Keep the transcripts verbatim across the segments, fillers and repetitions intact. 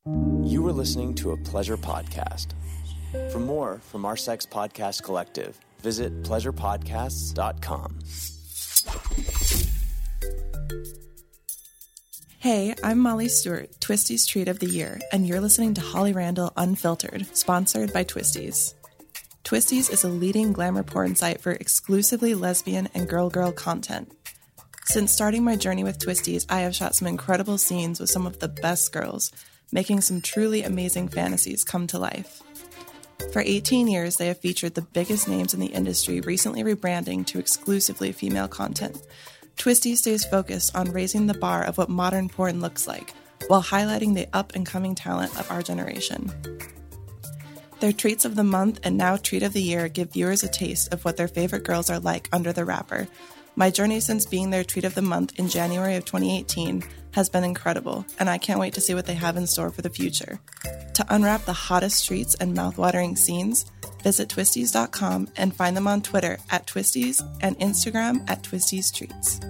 You are listening to a Pleasure podcast. For more from our Sex Podcast Collective, visit pleasure podcasts dot com. Hey, I'm Molly Stewart, Twisties Treat of the Year, and you're listening to Holly Randall Unfiltered, sponsored by Twisties. Twisties is a leading glamour porn site for exclusively lesbian and girl-girl content. Since starting my journey with Twisties, I have shot some incredible scenes with some of the best girls, making some truly amazing fantasies come to life. For eighteen years, they have featured the biggest names in the industry, recently rebranding to exclusively female content. Twisties stays focused on raising the bar of what modern porn looks like, while highlighting the up-and-coming talent of our generation. Their Treats of the Month and now Treat of the Year give viewers a taste of what their favorite girls are like under the wrapper. My journey since being their Treat of the Month in January of twenty eighteen has been incredible, and I can't wait to see what they have in store for the future. To unwrap the hottest treats and mouth-watering scenes, visit twisties dot com and find them on Twitter at Twisties and Instagram at Twisties Treats.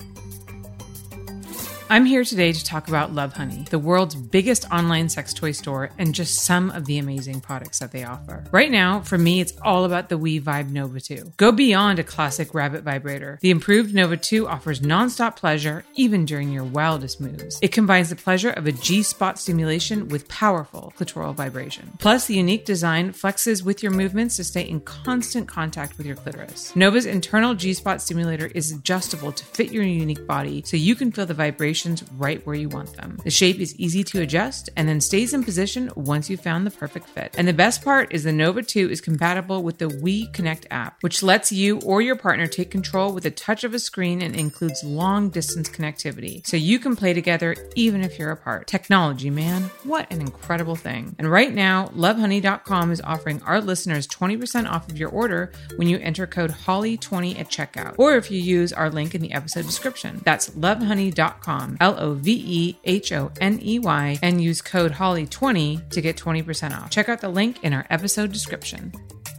I'm here today to talk about Lovehoney, the world's biggest online sex toy store, and just some of the amazing products that they offer. Right now, for me, it's all about the We Vibe Nova two. Go beyond a classic rabbit vibrator. The improved Nova two offers nonstop pleasure, even during your wildest moves. It combines the pleasure of a G-spot stimulation with powerful clitoral vibration. Plus, the unique design flexes with your movements to stay in constant contact with your clitoris. Nova's internal G-spot stimulator is adjustable to fit your unique body, so you can feel the vibration right where you want them. The shape is easy to adjust and then stays in position once you've found the perfect fit. And the best part is the Nova two is compatible with the We Connect app, which lets you or your partner take control with a touch of a screen and includes long distance connectivity, so you can play together even if you're apart. Technology, man, what an incredible thing. And right now, lovehoney dot com is offering our listeners twenty percent off of your order when you enter code Holly twenty at checkout, or if you use our link in the episode description. That's lovehoney dot com. L O V E H O N E Y, and use code Holly twenty to get twenty percent off. Check out the link in our episode description.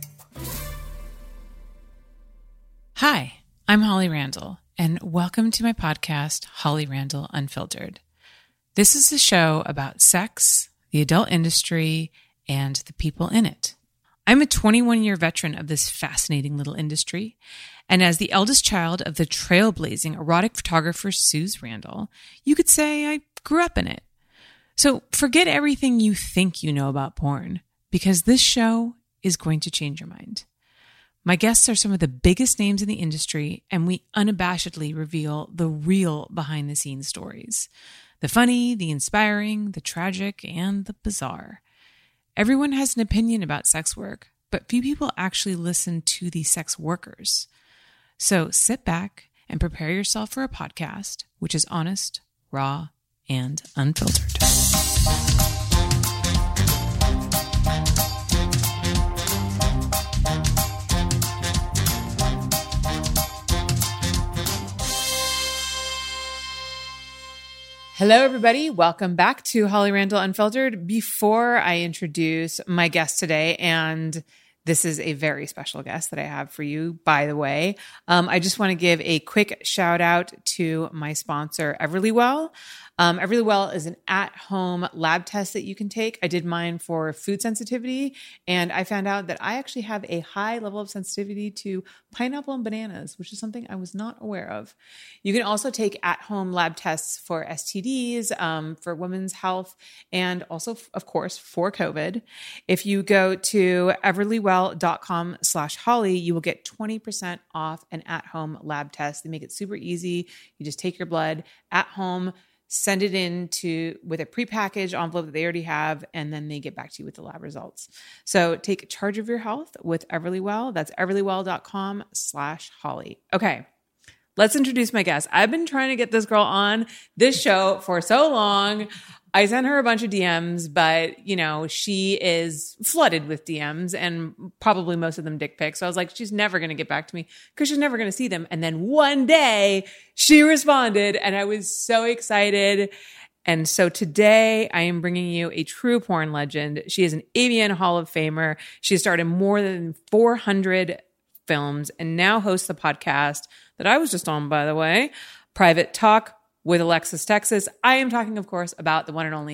Hi, I'm Holly Randall, and welcome to my podcast, Holly Randall Unfiltered. This is a show about sex, the adult industry, and the people in it. I'm a twenty-one-year veteran of this fascinating little industry, and as the eldest child of the trailblazing erotic photographer Suze Randall, you could say I grew up in it. So forget everything you think you know about porn, because this show is going to change your mind. My guests are some of the biggest names in the industry, and we unabashedly reveal the real behind-the-scenes stories. The funny, the inspiring, the tragic, and the bizarre. Everyone has an opinion about sex work, but few people actually listen to the sex workers. So sit back and prepare yourself for a podcast which is honest, raw, and unfiltered. Hello, everybody. Welcome back to Holly Randall Unfiltered. Before I introduce my guest today, and this is a very special guest that I have for you, by the way, um, I just want to give a quick shout out to my sponsor, Everlywell. Um, Everlywell is an at-home lab test that you can take. I did mine for food sensitivity, and I found out that I actually have a high level of sensitivity to pineapple and bananas, which is something I was not aware of. You can also take at-home lab tests for S T Ds, um, for women's health, and also, of course, for COVID. If you go to everlywell dot com slash Holly, you will get twenty percent off an at-home lab test. They make it super easy. You just take your blood at home, send it in to with a prepackaged envelope that they already have, and then they get back to you with the lab results. So take charge of your health with Everlywell. That's everlywell dot com slash Holly. Okay, let's introduce my guest. I've been trying to get this girl on this show for so long. I sent her a bunch of D Ms, but, you know, she is flooded with D Ms and probably most of them dick pics. So I was like, she's never going to get back to me because she's never going to see them. And then one day she responded and I was so excited. And so today I am bringing you a true porn legend. She is an A V N Hall of Famer. She has starred in more than four hundred films and now hosts the podcast that I was just on, by the way, Private Talk with Alexis Texas. I am talking, of course, about the one and only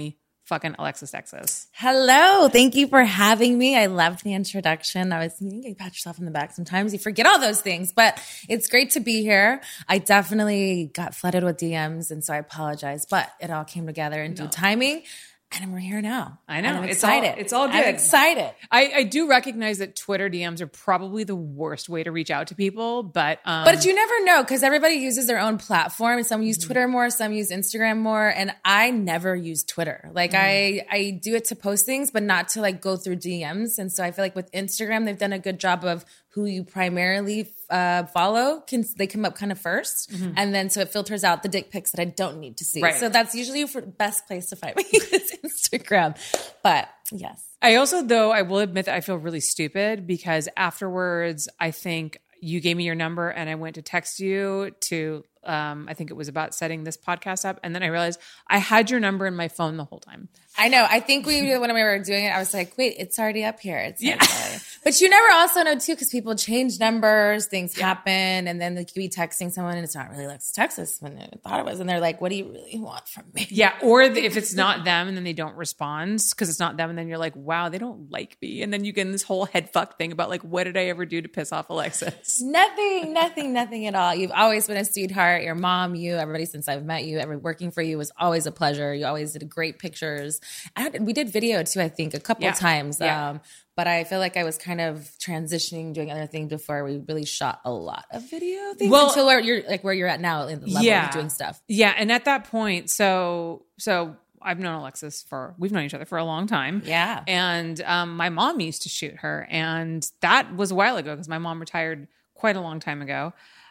fucking Alexis Texas. Hello. Thank you for having me. I loved the introduction. I was, you can pat yourself on the back sometimes. You forget all those things, but it's great to be here. I definitely got flooded with D Ms, and so I apologize, but it all came together in due No. timing. And we're here now. I know. And I'm It's excited. all- it's all good. I'm excited. I, I do recognize that Twitter D Ms are probably the worst way to reach out to people, but um, But you never know because everybody uses their own platform. Some use Mm-hmm. Twitter more, some use Instagram more, and I never use Twitter. Like Mm-hmm. I, I do it to post things, but not to like go through D Ms. And so I feel like with Instagram, they've done a good job of who you primarily uh, follow. Can they come up kind of 1st and then so it filters out the dick pics that I don't need to see. Right. So that's usually the best place to find me is Instagram. But yes. I also, though, I will admit that I feel really stupid because afterwards, I think you gave me your number and I went to text you to, um, I think it was about setting this podcast up. And then I realized I had your number in my phone the whole time. I know. I think we, when we were doing it, I was like, wait, it's already up here. It's Yeah. yeah. But you never also know too, because people change numbers, things happen, and then they could be texting someone and it's not really Alexis Texas when they thought it was. And they're like, what do you really want from me? Yeah. Or if it's not them and then they don't respond because it's not them. And then you're like, wow, they don't like me. And then you get in this whole head fuck thing about like, what did I ever do to piss off Alexis? Nothing, nothing, nothing at all. You've always been a sweetheart. Your mom, you, everybody since I've met you, every working for you was always a pleasure. You always did great pictures. I, we did video too, I think, a couple Yeah. times. Yeah. Um, but I feel like I was kind of transitioning, doing other things before we really shot a lot of video things Well- until where you're like where you're at now in the level Yeah. of doing stuff. Yeah. And at that point, so, so I've known Alexis for, we've known each other for a long time. Yeah. And um, my mom used to shoot her. And that was a while ago because my mom retired quite a long time ago.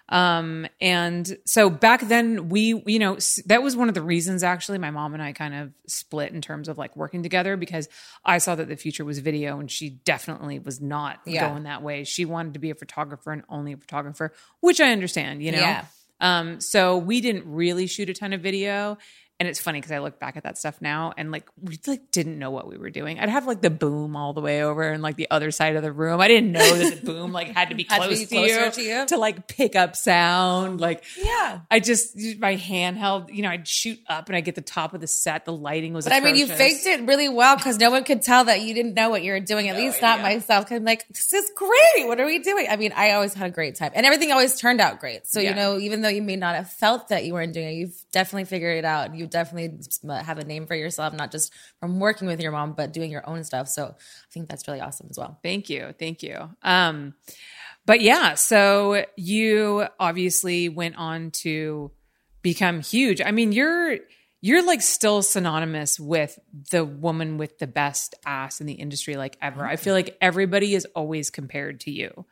Um, and so back then we, you know, s- that was one of the reasons actually my mom and I kind of split in terms of like working together because I saw that the future was video and she definitely was not Yeah. going that way. She wanted to be a photographer and only a photographer, which I understand, you know? Yeah. Um, so we didn't really shoot a ton of video. And it's funny because I look back at that stuff now and like we like didn't know what we were doing. I'd have like the boom all the way over and like the other side of the room. I didn't know that the boom like had to be Had to close be to, closer you, to you. to like pick up sound. Like Yeah. I just my handheld, you know, I'd shoot up and I get the top of the set. The lighting was But I mean, you atrocious. faked it really well because no one could tell that you didn't know what you were doing. At least not myself. Cause I'm like, this is great. What are we doing? I mean, I always had a great time and everything always turned out great. So, Yeah. you know, even though you may not have felt that you weren't doing it, you've definitely figured it out. You definitely have a name for yourself, not just from working with your mom, but doing your own stuff. So I think that's really awesome as well. Thank you. Thank you. Um, but yeah, so you obviously went on to become huge. I mean, you're you're like still synonymous with the woman with the best ass in the industry like ever. I feel like everybody is always compared to you.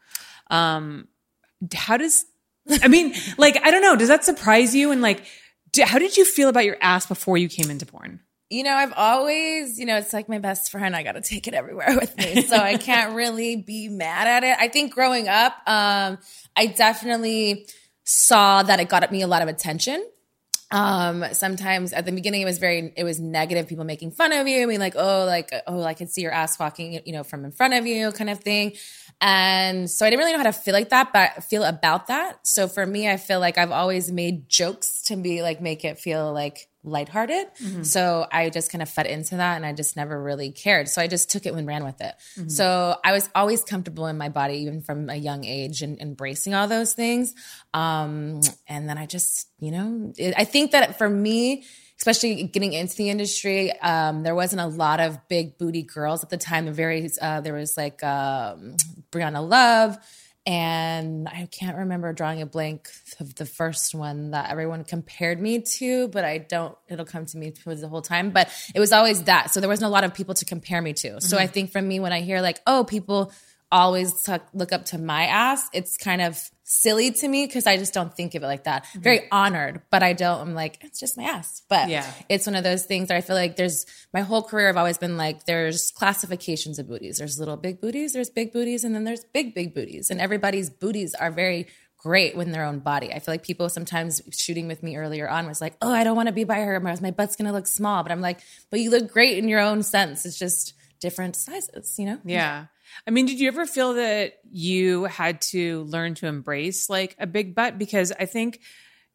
Um, how does I mean, like I don't know, does that surprise you? And like d- how did you feel about your ass before you came into porn? You know, I've always, you know, it's like my best friend. I got to take it everywhere with me. So I can't really be mad at it. I think growing up, um, I definitely saw that it got me a lot of attention. Um, sometimes at the beginning it was very, it was negative, people making fun of you. I mean, like, oh, like, oh, I could see your ass walking, you know, from in front of you kind of thing. And so I didn't really know how to feel like that, but feel about that. So for me, I feel like I've always made jokes to be like, make it feel like lighthearted. Mm-hmm. So I just kind of fed into that and I just never really cared. So I just took it and ran with it. Mm-hmm. So I was always comfortable in my body, even from a young age, and embracing all those things. Um, and then I just, you know, it, I think that for me, especially getting into the industry, um, there wasn't a lot of big booty girls at the time. The very, uh, there was like um, Brianna Love, and I can't remember drawing a blank of the first one that everyone compared me to, but I don't, it'll come to me towards the whole time. But it was always that. So there wasn't a lot of people to compare me to. Mm-hmm. So I think for me, when I hear like, oh, people always talk, look up to my ass, it's kind of silly to me because I just don't think of it like that. Mm-hmm. Very honored, but I don't, I'm like, it's just my ass. But yeah. It's one of those things that I feel like there's, my whole career I've always been like, there's classifications of booties. There's little big booties, there's big booties, and then there's big, big booties. And everybody's booties are very great in their own body. I feel like people sometimes shooting with me earlier on was like, oh, I don't want to be by her. My butt's going to look small. But I'm like, but you look great in your own sense. It's just different sizes, you know? Yeah. I mean, did you ever feel that you had to learn to embrace like a big butt? Because I think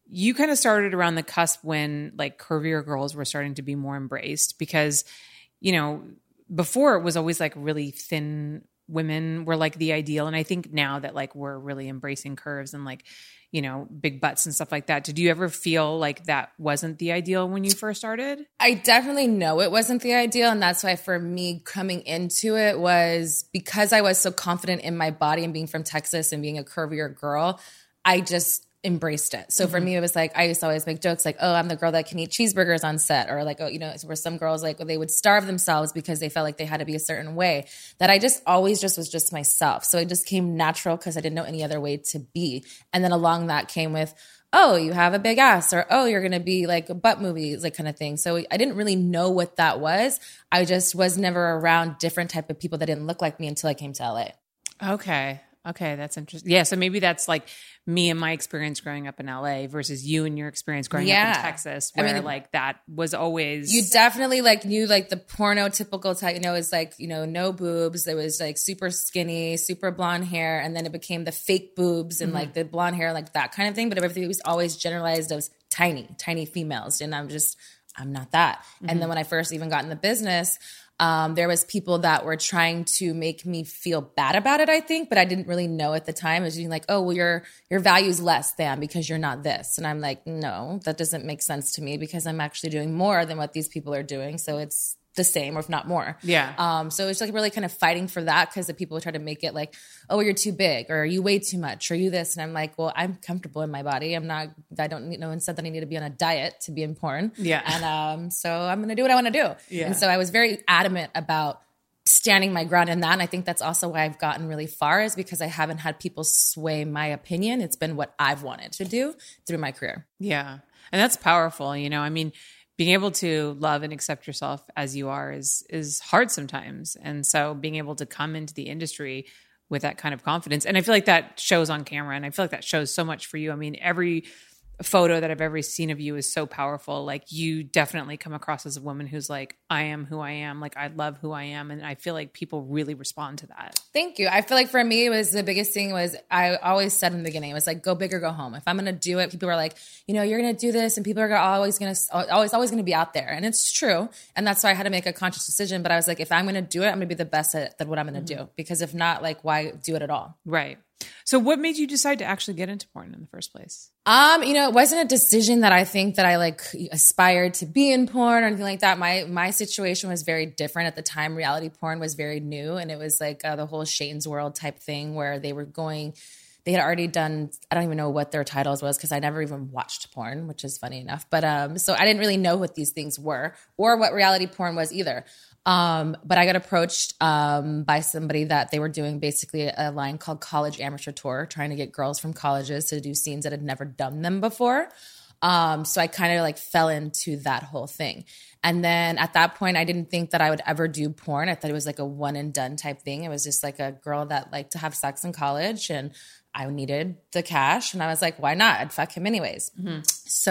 you kind of started around the cusp when like curvier girls were starting to be more embraced because, you know, before it was always like really thin women were like the ideal. And I think now that like we're really embracing curves and like, you know, big butts and stuff like that. Did you ever feel like that wasn't the ideal when you first started? I definitely know it wasn't the ideal. And that's why for me coming into it was because I was so confident in my body and being from Texas and being a curvier girl, I just embraced it. So mm-hmm. for me, it was like, I used to always make jokes like, oh, I'm the girl that can eat cheeseburgers on set. Or like, oh, you know, where some girls like, they would starve themselves because they felt like they had to be a certain way, that I just always just was just myself. So it just came natural because I didn't know any other way to be. And then along that came with, oh, you have a big ass, or, oh, you're going to be like a butt movie, like kind of thing. So I didn't really know what that was. I just was never around different type of people that didn't look like me until I came to L A. Okay. Okay. That's interesting. Yeah. So maybe that's like me and my experience growing up in L A versus you and your experience growing yeah. up in Texas, where I mean, like that was always. You definitely like knew like the porno typical type, you know, it's like, you know, no boobs. It was like super skinny, super blonde hair. And then it became the fake boobs and mm-hmm. like the blonde hair, like that kind of thing. But everything was always generalized as tiny, tiny females. And I'm just, I'm not that. Mm-hmm. And then when I first even got in the business, Um, there was people that were trying to make me feel bad about it, I think, but I didn't really know at the time. It was being like, oh, well, your your value's less than because you're not this. And I'm like, no, that doesn't make sense to me because I'm actually doing more than what these people are doing. So it's the same or if not more. Yeah. Um, so it's like really kind of fighting for that because the people try to make it like, oh, you're too big or you weigh too much or you this. And I'm like, well, I'm comfortable in my body. I'm not, I don't need, no one said that I need to be on a diet to be in porn. Yeah. And um, so I'm going to do what I want to do. Yeah. And so I was very adamant about standing my ground in that. And I think that's also why I've gotten really far is because I haven't had people sway my opinion. It's been what I've wanted to do through my career. Yeah. And that's powerful. You know, I mean, being able to love and accept yourself as you are is is hard sometimes. And so being able to come into the industry with that kind of confidence. And I feel like that shows on camera. And I feel like that shows so much for you. I mean, every photo that I've ever seen of you is so powerful. Like you definitely come across as a woman who's like, I am who I am. Like I love who I am. And I feel like people really respond to that. Thank you. I feel like for me, it was the biggest thing was I always said in the beginning, it was like, go big or go home. If I'm going to do it, people are like, you know, you're going to do this and people are always going to, always, always going to be out there. And it's true. And that's why I had to make a conscious decision. But I was like, if I'm going to do it, I'm going to be the best at, at what I'm going to mm-hmm. do. Because if not, like, why do it at all? Right. So what made you decide to actually get into porn in the first place? Um, you know, it wasn't a decision that I think that I like aspired to be in porn or anything like that. My my situation was very different at the time. Reality porn was very new, and it was like uh, the whole Shane's World type thing where they were going. They had already done. I don't even know what their titles was because I never even watched porn, which is funny enough. But um, so I didn't really know what these things were or what reality porn was either. Um, but I got approached um, by somebody that they were doing basically a line called College Amateur Tour, trying to get girls from colleges to do scenes that had never done them before. Um, so I kind of like fell into that whole thing. And then at that point, I didn't think that I would ever do porn. I thought it was like a one and done type thing. It was just like a girl that liked to have sex in college and I needed the cash. And I was like, why not? I'd fuck him anyways. Mm-hmm.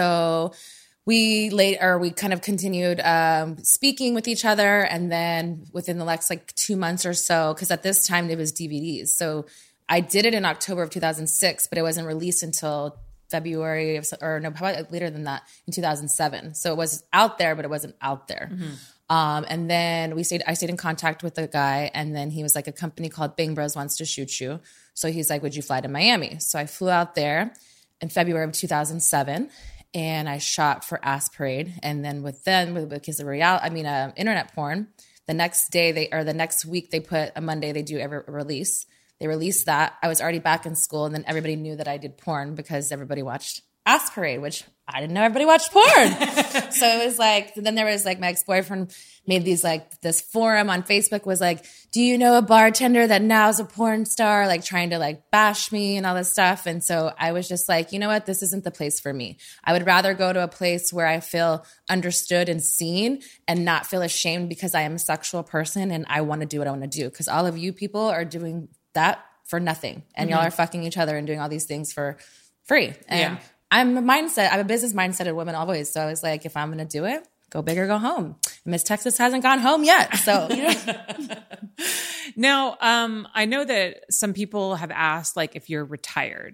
So we late or we kind of continued um, speaking with each other. And then within the next like two months or so, because at this time it was D V Ds. So I did it in October of two thousand six, but it wasn't released until February of, or no, probably later than that in two thousand seven. So it was out there, but it wasn't out there. Mm-hmm. Um, and then we stayed, I stayed in contact with the guy. And then he was like, a company called Bang Bros wants to shoot you. So he's like, would you fly to Miami? So I flew out there in February of two thousand seven. And I shot for Ass Parade. And then with them, because of reality, I mean, uh, internet porn, the next day they, or the next week they put a Monday, they do every release. They released that. I was already back in school. And then everybody knew that I did porn because everybody watched Ass Parade, which I didn't know everybody watched porn. So it was like, then there was like my ex-boyfriend made these like, this forum on Facebook was like, do you know a bartender that now is a porn star? Like trying to like bash me and all this stuff. And so I was just like, you know what? This isn't the place for me. I would rather go to a place where I feel understood and seen and not feel ashamed because I am a sexual person and I want to do what I want to do. Because all of you people are doing that for nothing. And mm-hmm. y'all are fucking each other and doing all these things for free. And yeah. I'm a mindset. I'm a business mindseted woman always. So I was like, if I'm going to do it, go big or go home. Miss Texas hasn't gone home yet. So, you know. Now, um, I know that some people have asked, like, if you're retired,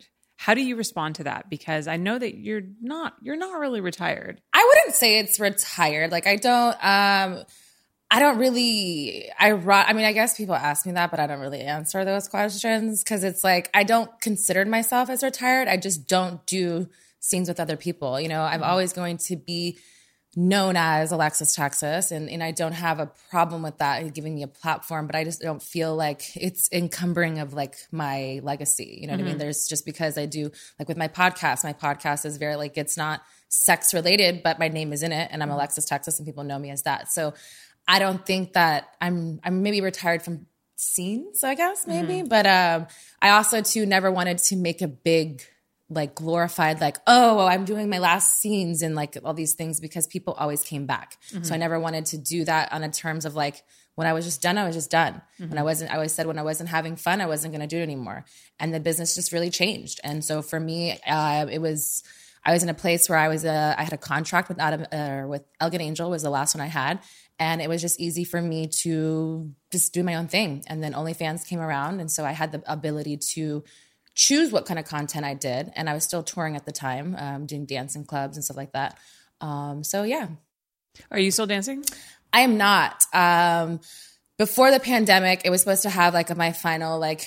How do you respond to that? Because I know that you're not, you're not really retired. I wouldn't say it's retired. Like I don't, um, I don't really, I, I mean, I guess people ask me that, but I don't really answer those questions because it's like, I don't consider myself as retired. I just don't do scenes with other people. You know, I'm mm-hmm. always going to be known as Alexis Texas, and, and I don't have a problem with that giving me a platform, but I just don't feel like it's encumbering of like my legacy. You know what mm-hmm. I mean? There's just because I do like with my podcast, my podcast is very like, it's not sex related, but my name is in it and I'm Alexis Texas and people know me as that. So I don't think that I'm, I'm maybe retired from scenes, I guess maybe, mm-hmm. but um, I also too never wanted to make a big like glorified, like, oh, I'm doing my last scenes and like all these things because people always came back. Mm-hmm. So I never wanted to do that on a terms of like, when I was just done, I was just done. Mm-hmm. When I wasn't, I always said when I wasn't having fun, I wasn't going to do it anymore. And the business just really changed. And so for me, uh, it was, I was in a place where I was, uh, I had a contract with Adam, uh, with Elegant Angel was the last one I had. And it was just easy for me to just do my own thing. And then OnlyFans came around. And so I had the ability to choose what kind of content I did. And I was still touring at the time, um, doing dancing clubs and stuff like that. Um, so yeah. Are you still dancing? I am not. Um, before the pandemic, it was supposed to have like a, my final like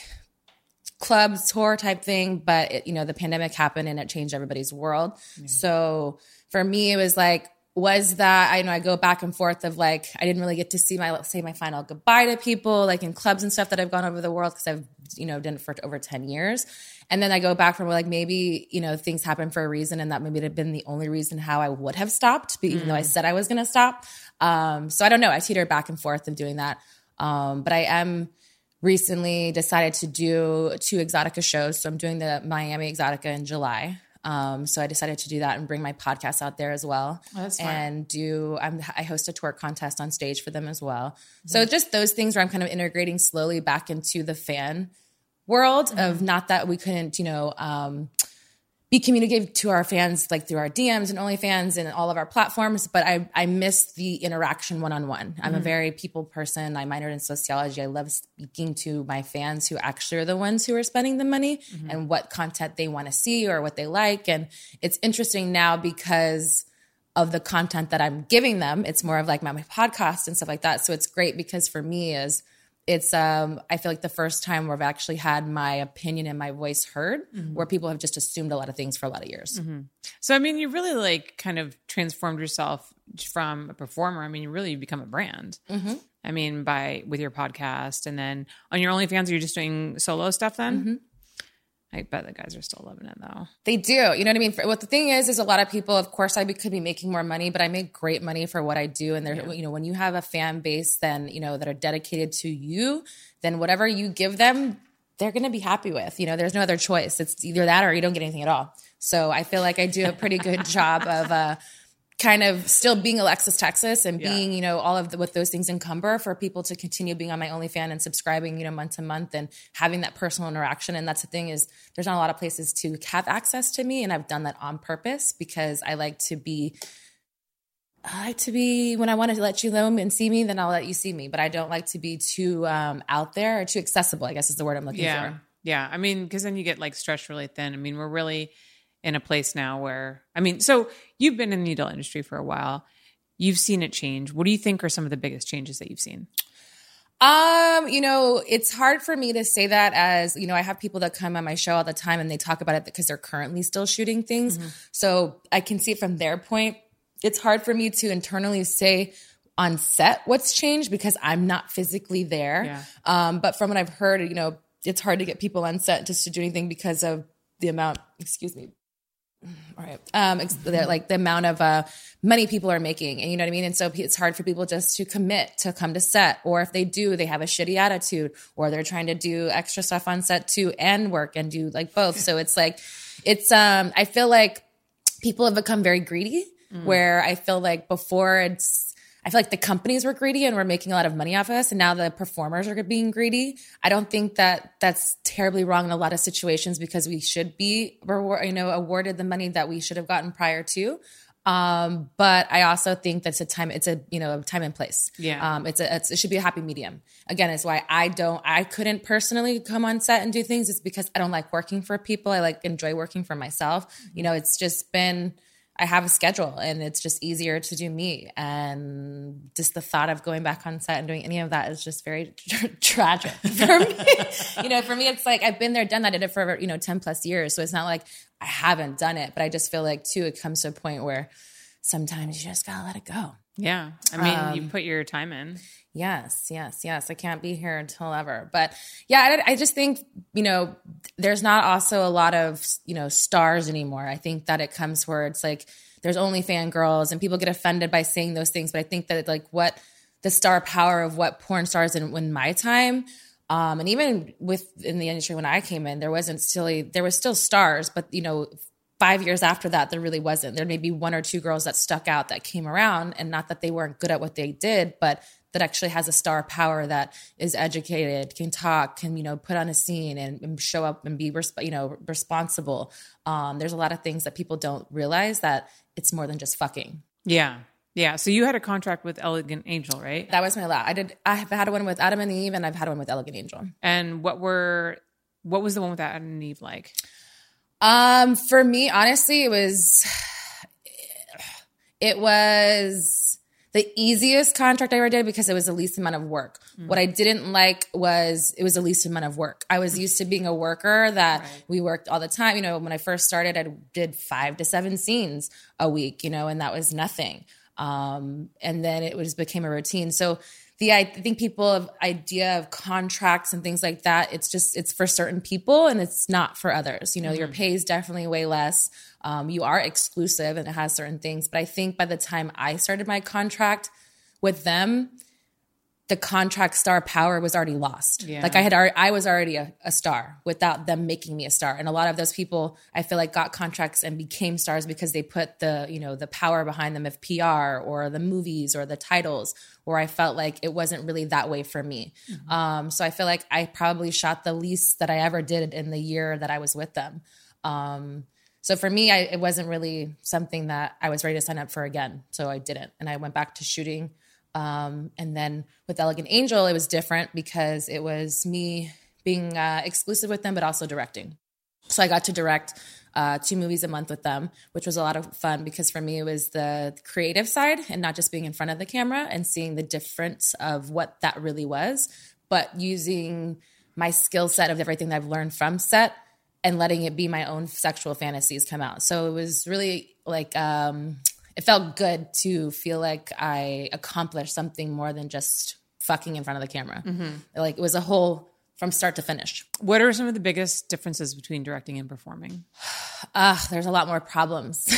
club tour type thing. But it, you know, the pandemic happened and it changed everybody's world. Yeah. So for me, it was like, was that, I know I go back and forth of like, I didn't really get to see my, let's say my final goodbye to people, like in clubs and stuff that I've gone over the world because I've, you know, done it for over ten years. And then I go back from like, maybe, you know, things happen for a reason and that maybe it had been the only reason how I would have stopped, but even mm. though I said I was going to stop. Um, so I don't know. I teeter back and forth in doing that. Um, but I am recently decided to do two Exotica shows. So I'm doing the Miami Exotica in July. Um, so I decided to do that and bring my podcast out there as well. Oh, that's smart. And do, I'm, I host a twerk contest on stage for them as well. Mm-hmm. So just those things where I'm kind of integrating slowly back into the fan world mm-hmm. of not that we couldn't, you know, um, be communicated to our fans like through our D Ms and OnlyFans and all of our platforms, but I I miss the interaction one-on-one. I'm mm-hmm. a very people person. I minored in sociology. I love speaking to my fans who actually are the ones who are spending the money mm-hmm. and what content they want to see or what they like. And it's interesting now because of the content that I'm giving them. It's more of like my, my podcast and stuff like that. So it's great because for me is It's, um, I feel like the first time where I've actually had my opinion and my voice heard, mm-hmm. where people have just assumed a lot of things for a lot of years. Mm-hmm. So, I mean, you really like kind of transformed yourself from a performer. I mean, you really become a brand. Mm-hmm. I mean, by, with your podcast and then on your OnlyFans, are you just doing solo stuff then? Mm-hmm. I bet the guys are still loving it though. They do. You know what I mean? For, what the thing is, is a lot of people, of course, I be, could be making more money, but I make great money for what I do. And there, yeah. you know, when you have a fan base, then, you know, that are dedicated to you, then whatever you give them, they're going to be happy with, you know, there's no other choice. It's either that or you don't get anything at all. So I feel like I do a pretty good job of, uh, kind of still being Alexis Texas and being, yeah. you know, all of the, what those things encumber for people to continue being on my OnlyFans and subscribing, you know, month to month and having that personal interaction. And that's the thing is there's not a lot of places to have access to me. And I've done that on purpose because I like to be, I like to be, when I want to let you know and see me, then I'll let you see me. But I don't like to be too um, out there or too accessible, I guess is the word I'm looking yeah. for. Yeah. I mean, because then you get like stretched really thin. I mean, we're really in a place now where, I mean, so you've been in the adult industry for a while. You've seen it change. What do you think are some of the biggest changes that you've seen? Um, you know, it's hard for me to say that as, you know, I have people that come on my show all the time and they talk about it because they're currently still shooting things. Mm-hmm. So I can see it from their point. It's hard for me to internally say on set what's changed because I'm not physically there. Yeah. Um, but from what I've heard, you know, it's hard to get people on set just to do anything because of the amount, excuse me. All right. Um, like the amount of uh, money people are making. And you know what I mean? And so it's hard for people just to commit to come to set. Or if they do, they have a shitty attitude or they're trying to do extra stuff on set too and work and do like both. So it's like, it's, um, I feel like people have become very greedy mm. where I feel like before it's, I feel like the companies were greedy and were making a lot of money off us. And now the performers are being greedy. I don't think that that's terribly wrong in a lot of situations because we should be, you know, awarded the money that we should have gotten prior to. Um, but I also think that's a time, it's a, you know, a time and place. Yeah. Um, it's a, it's, it should be a happy medium. Again, it's why I don't, I couldn't personally come on set and do things. It's because I don't like working for people. I like enjoy working for myself. You know, it's just been, I have a schedule and it's just easier to do me. And just the thought of going back on set and doing any of that is just very tra- tragic for me. You know, for me, it's like, I've been there, done that. I did it for, you know, ten plus years. So it's not like I haven't done it, but I just feel like too, it comes to a point where sometimes you just gotta let it go. Yeah. I mean, Um, you put your time in. Yes, yes, yes. I can't be here until ever. But yeah, I, I just think, you know, there's not also a lot of, you know, stars anymore. I think that it comes where it's like there's only fangirls and people get offended by saying those things. But I think that like what the star power of what porn stars in, in my time, um, and even with in the industry when I came in, there wasn't still, there was still stars, but, you know, five years after that, there really wasn't. There may be one or two girls that stuck out that came around, and not that they weren't good at what they did, but that actually has a star power, that is educated, can talk, can, you know, put on a scene and, and show up and be, resp- you know, responsible. Um, there's a lot of things that people don't realize, that it's more than just fucking. Yeah. Yeah. So you had a contract with Elegant Angel, right? That was my last. I did. I have had one with Adam and Eve, and I've had one with Elegant Angel. And what were, what was the one with Adam and Eve like? Um, for me, honestly, it was, it was the easiest contract I ever did because it was the least amount of work. Mm. What I didn't like was it was the least amount of work. I was used to being a worker that right. we worked all the time. You know, when I first started, I did five to seven scenes a week, you know, and that was nothing. Um, and then it was became a routine. So the, I think people have idea of contracts and things like that. It's just, it's for certain people and it's not for others. You know, mm-hmm. your pay is definitely way less. Um, you are exclusive and it has certain things. But I think by the time I started my contract with them, the contract star power was already lost. Yeah. Like I had, I was already a, a star without them making me a star. And a lot of those people, I feel like, got contracts and became stars because they put the, you know, the power behind them of P R or the movies or the titles, where I felt like it wasn't really that way for me. Mm-hmm. Um, so I feel like I probably shot the least that I ever did in the year that I was with them. Um, so for me, I, it wasn't really something that I was ready to sign up for again. So I didn't. And I went back to shooting. Um, and then with Elegant Angel, it was different because it was me being uh, exclusive with them, but also directing. So I got to direct uh, two movies a month with them, which was a lot of fun because for me, it was the creative side and not just being in front of the camera and seeing the difference of what that really was, but using my skill set of everything that I've learned from set and letting it be my own sexual fantasies come out. So it was really like... Um, it felt good to feel like I accomplished something more than just fucking in front of the camera. Mm-hmm. Like it was a whole from start to finish. What are some of the biggest differences between directing and performing? Uh, there's a lot more problems.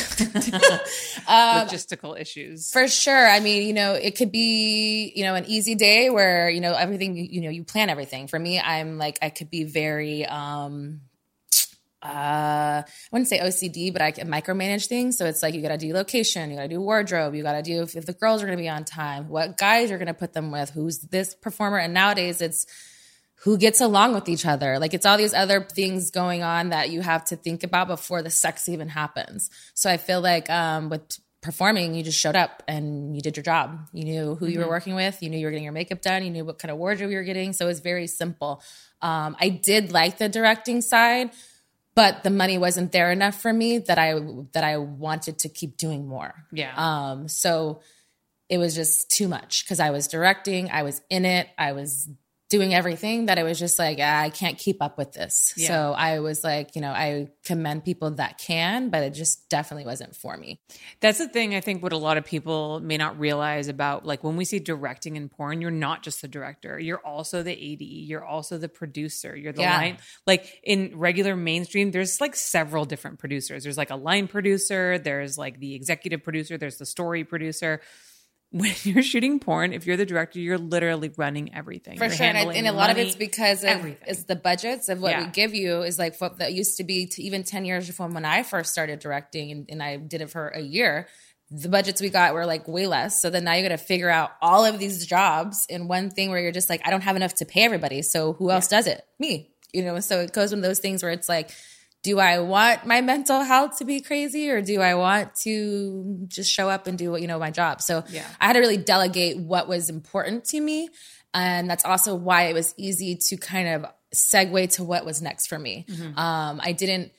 um, Logistical issues. For sure. I mean, you know, it could be, you know, an easy day where, you know, everything, you know, you plan everything. For me, I'm like, I could be very, um, uh, I wouldn't say O C D, but I can micromanage things. So it's like, you got to do location, you got to do wardrobe, you got to do if, if the girls are going to be on time, what guys you're going to put them with, who's this performer. And nowadays it's who gets along with each other. Like it's all these other things going on that you have to think about before the sex even happens. So I feel like, um, with performing, you just showed up and you did your job. You knew who mm-hmm. you were working with. You knew you were getting your makeup done. You knew what kind of wardrobe you were getting. So it was very simple. Um, I did like the directing side, but the money wasn't there enough for me that I that I wanted to keep doing more. Yeah. Um. So it was just too much because I was directing, I was in it, I was doing everything that it was just like, ah, I can't keep up with this. Yeah. So I was like, you know, I commend people that can, but it just definitely wasn't for me. That's the thing. I think what a lot of people may not realize about, like when we see directing in porn, you're not just the director. You're also the A D. You're also the producer. You're the yeah. line. Like in regular mainstream, there's like several different producers. There's like a line producer. There's like the executive producer. There's the story producer. When you're shooting porn, if you're the director, you're literally running everything. For you're sure. And, I, and a lot money, of it's because of it's the budgets of what yeah. we give you is like what that used to be to even ten years from when I first started directing and, and I did it for a year. The budgets we got were like way less. So then now you got to figure out all of these jobs in one thing where you're just like, I don't have enough to pay everybody. So who else yeah. does it? Me. You know, so it goes one of those things where it's like, do I want my mental health to be crazy, or do I want to just show up and do, you know, my job? So Yeah. I had to really delegate what was important to me. And that's also why it was easy to kind of segue to what was next for me. Mm-hmm. Um, I didn't,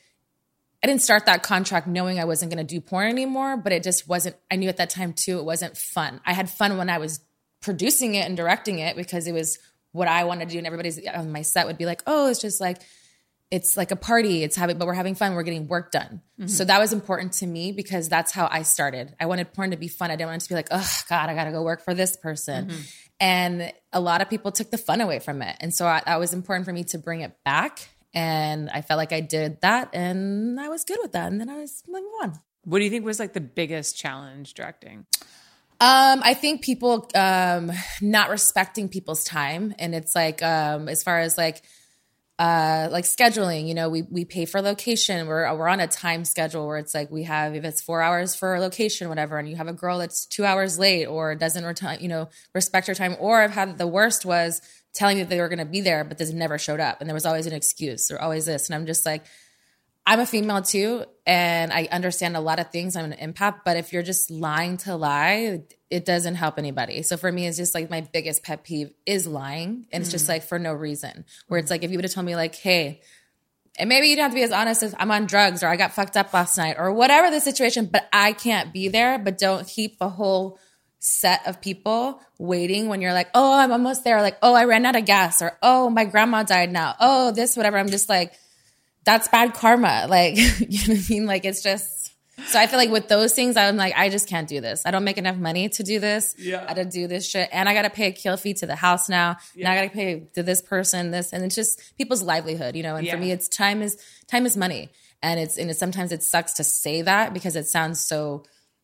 I didn't start that contract knowing I wasn't going to do porn anymore, but it just wasn't, I knew at that time too, it wasn't fun. I had fun when I was producing it and directing it because it was what I wanted to do. And everybody's on my set would be like, oh, it's just like, it's like a party. It's having, but we're having fun. We're getting work done. Mm-hmm. So that was important to me because that's how I started. I wanted porn to be fun. I didn't want it to be like, oh God, I got to go work for this person. Mm-hmm. And a lot of people took the fun away from it. And so I, that was important for me to bring it back. And I felt like I did that and I was good with that. And then I was moving on. What do you think was like the biggest challenge directing? Um, I think people um, not respecting people's time. And it's like, um, as far as like, Uh, like scheduling, you know, we we pay for location. We're we're on a time schedule where it's like we have, if it's four hours for a location, whatever, and you have a girl that's two hours late or doesn't return, you know, respect her time. Or I've had the worst was telling me that they were going to be there, but they never showed up, and there was always an excuse or always this, and I'm just like, I'm a female too, and I understand a lot of things. I'm an empath, but if you're just lying to lie, it doesn't help anybody. So for me, it's just like my biggest pet peeve is lying. And it's mm. just like for no reason, where it's like, if you would have told me like, hey, and maybe you don't have to be as honest as I'm on drugs or I got fucked up last night or whatever the situation, but I can't be there. But don't keep a whole set of people waiting when you're like, oh, I'm almost there. Like, oh, I ran out of gas, or, oh, my grandma died now. Oh, this, whatever. I'm just like, that's bad karma. Like, you know what I mean? Like, it's just, so I feel like with those things, I'm like, I just can't do this. I don't make enough money to do this. Yeah. I gotta do this shit. And I got to pay a kill fee to the house now. Yeah. Now I got to pay to this person, this, and it's just people's livelihood, you know? And yeah. for me, it's time is, time is money. And it's, and it's, sometimes it sucks to say that because it sounds so,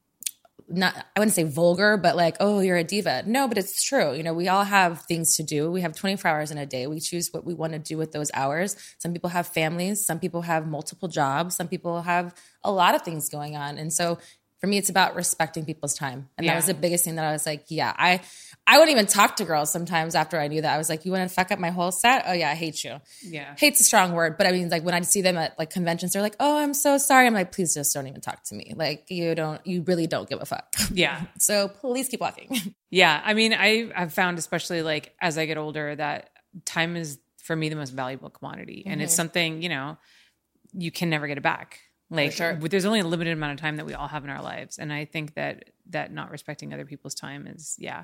not, I wouldn't say vulgar, but like, oh, you're a diva. No, but it's true. You know, we all have things to do. We have twenty-four hours in a day. We choose what we want to do with those hours. Some people have families. Some people have multiple jobs. Some people have a lot of things going on. And so for me, it's about respecting people's time. And yeah. that was the biggest thing that I was like, yeah, I, I wouldn't even talk to girls sometimes after I knew that. I was like, you want to fuck up my whole set? Oh yeah, I hate you. Yeah. Hate's a strong word. But I mean, like when I see them at like conventions, they're like, oh, I'm so sorry. I'm like, please just don't even talk to me. Like you don't, you really don't give a fuck. Yeah. So please keep walking. Yeah. I mean, I, I've found, especially like as I get older, that time is for me the most valuable commodity. Mm-hmm. And it's something, you know, you can never get it back. Like sure. there's only a limited amount of time that we all have in our lives. And I think that, that not respecting other people's time is, yeah.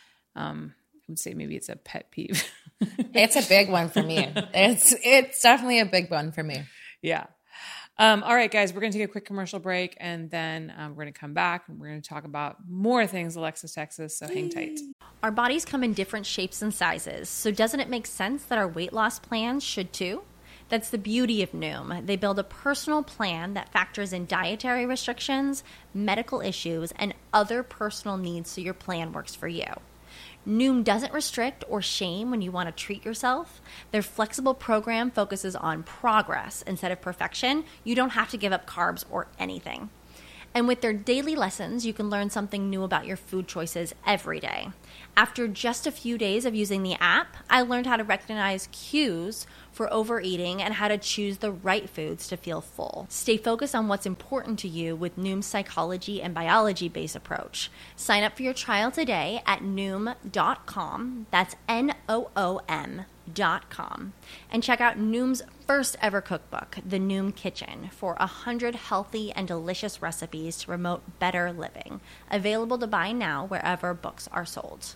Um, I would say maybe it's a pet peeve. It's a big one for me. It's, it's definitely a big one for me. Yeah. Um, all right, guys, we're going to take a quick commercial break and then um, we're going to come back and we're going to talk about more things Alexis Texas. So hang tight. Our bodies come in different shapes and sizes. So doesn't it make sense that our weight loss plans should too? That's the beauty of Noom. They build a personal plan that factors in dietary restrictions, medical issues, and other personal needs so your plan works for you. Noom doesn't restrict or shame when you want to treat yourself. Their flexible program focuses on progress instead of perfection. You don't have to give up carbs or anything. And with their daily lessons, you can learn something new about your food choices every day. After just a few days of using the app, I learned how to recognize cues for overeating and how to choose the right foods to feel full. Stay focused on what's important to you with Noom's psychology and biology-based approach. Sign up for your trial today at noom dot com. That's N O O M dot com. And check out Noom's first ever cookbook, The Noom Kitchen, for one hundred healthy and delicious recipes to promote better living. Available to buy now wherever books are sold.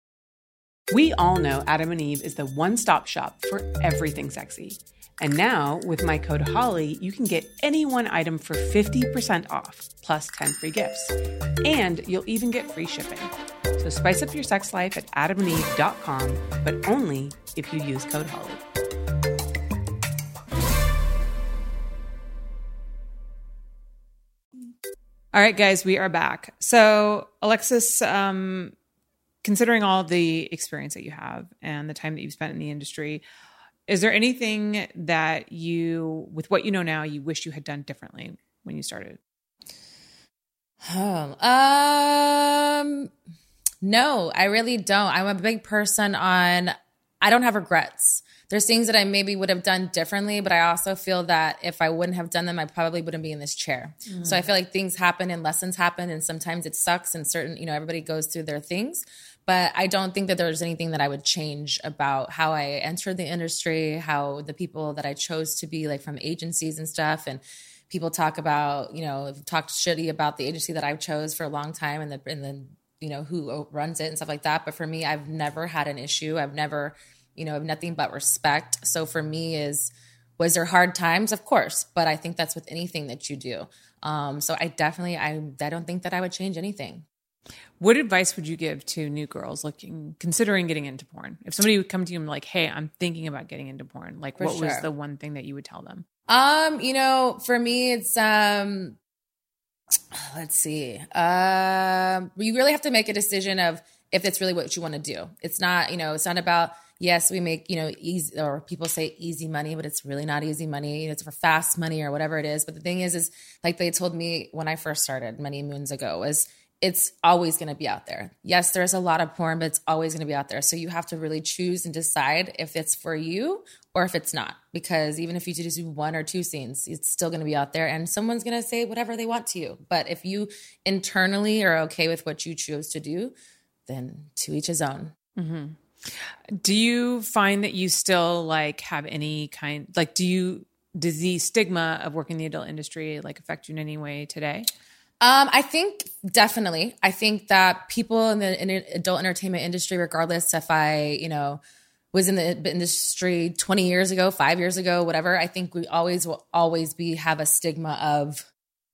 We all know Adam and Eve is the one-stop shop for everything sexy. And now, with my code HOLLY, you can get any one item for fifty percent off, plus ten free gifts. And you'll even get free shipping. So spice up your sex life at adam and eve dot com, but only if you use code HOLLY. All right, guys, we are back. So, Alexis, um, considering all the experience that you have and the time that you've spent in the industry, is there anything that you, with what you know now, you wish you had done differently when you started? Oh, um, no, I really don't. I'm a big person on, I don't have regrets. There's things that I maybe would have done differently, but I also feel that if I wouldn't have done them, I probably wouldn't be in this chair. Mm. So I feel like things happen and lessons happen, and sometimes it sucks, and certain, you know, everybody goes through their things. But I don't think that there's anything that I would change about how I entered the industry, how the people that I chose to be, like from agencies and stuff. And people talk about, you know, talk shitty about the agency that I chose for a long time, and the, and the, you know, who runs it and stuff like that. But for me, I've never had an issue. I've never, you know, have nothing but respect. So for me is, was there hard times? Of course. But I think that's with anything that you do. Um, so I definitely, I, I don't think that I would change anything. What advice would you give to new girls looking, considering getting into porn? If somebody would come to you and like, hey, I'm thinking about getting into porn, like For what sure. was the one thing that you would tell them? Um, you know, for me, it's, um, let's see. Um, you really have to make a decision of if it's really what you want to do. It's not, you know, it's not about, yes, we make, you know, easy, or people say easy money, but it's really not easy money. You know, it's for fast money or whatever it is. But the thing is, is like they told me when I first started many moons ago, was it's always going to be out there. Yes, there's a lot of porn, but it's always going to be out there. So you have to really choose and decide if it's for you or if it's not. Because even if you just do one or two scenes, it's still going to be out there, and someone's going to say whatever they want to you. But if you internally are okay with what you choose to do, then to each his own. Mm-hmm. Do you find that you still like have any kind, like, do you, does the stigma of working in the adult industry like affect you in any way today? Um, I think definitely. I think that people in the in the adult entertainment industry, regardless if I, you know, was in the industry twenty years ago, five years ago, whatever, I think we always will always be have a stigma of,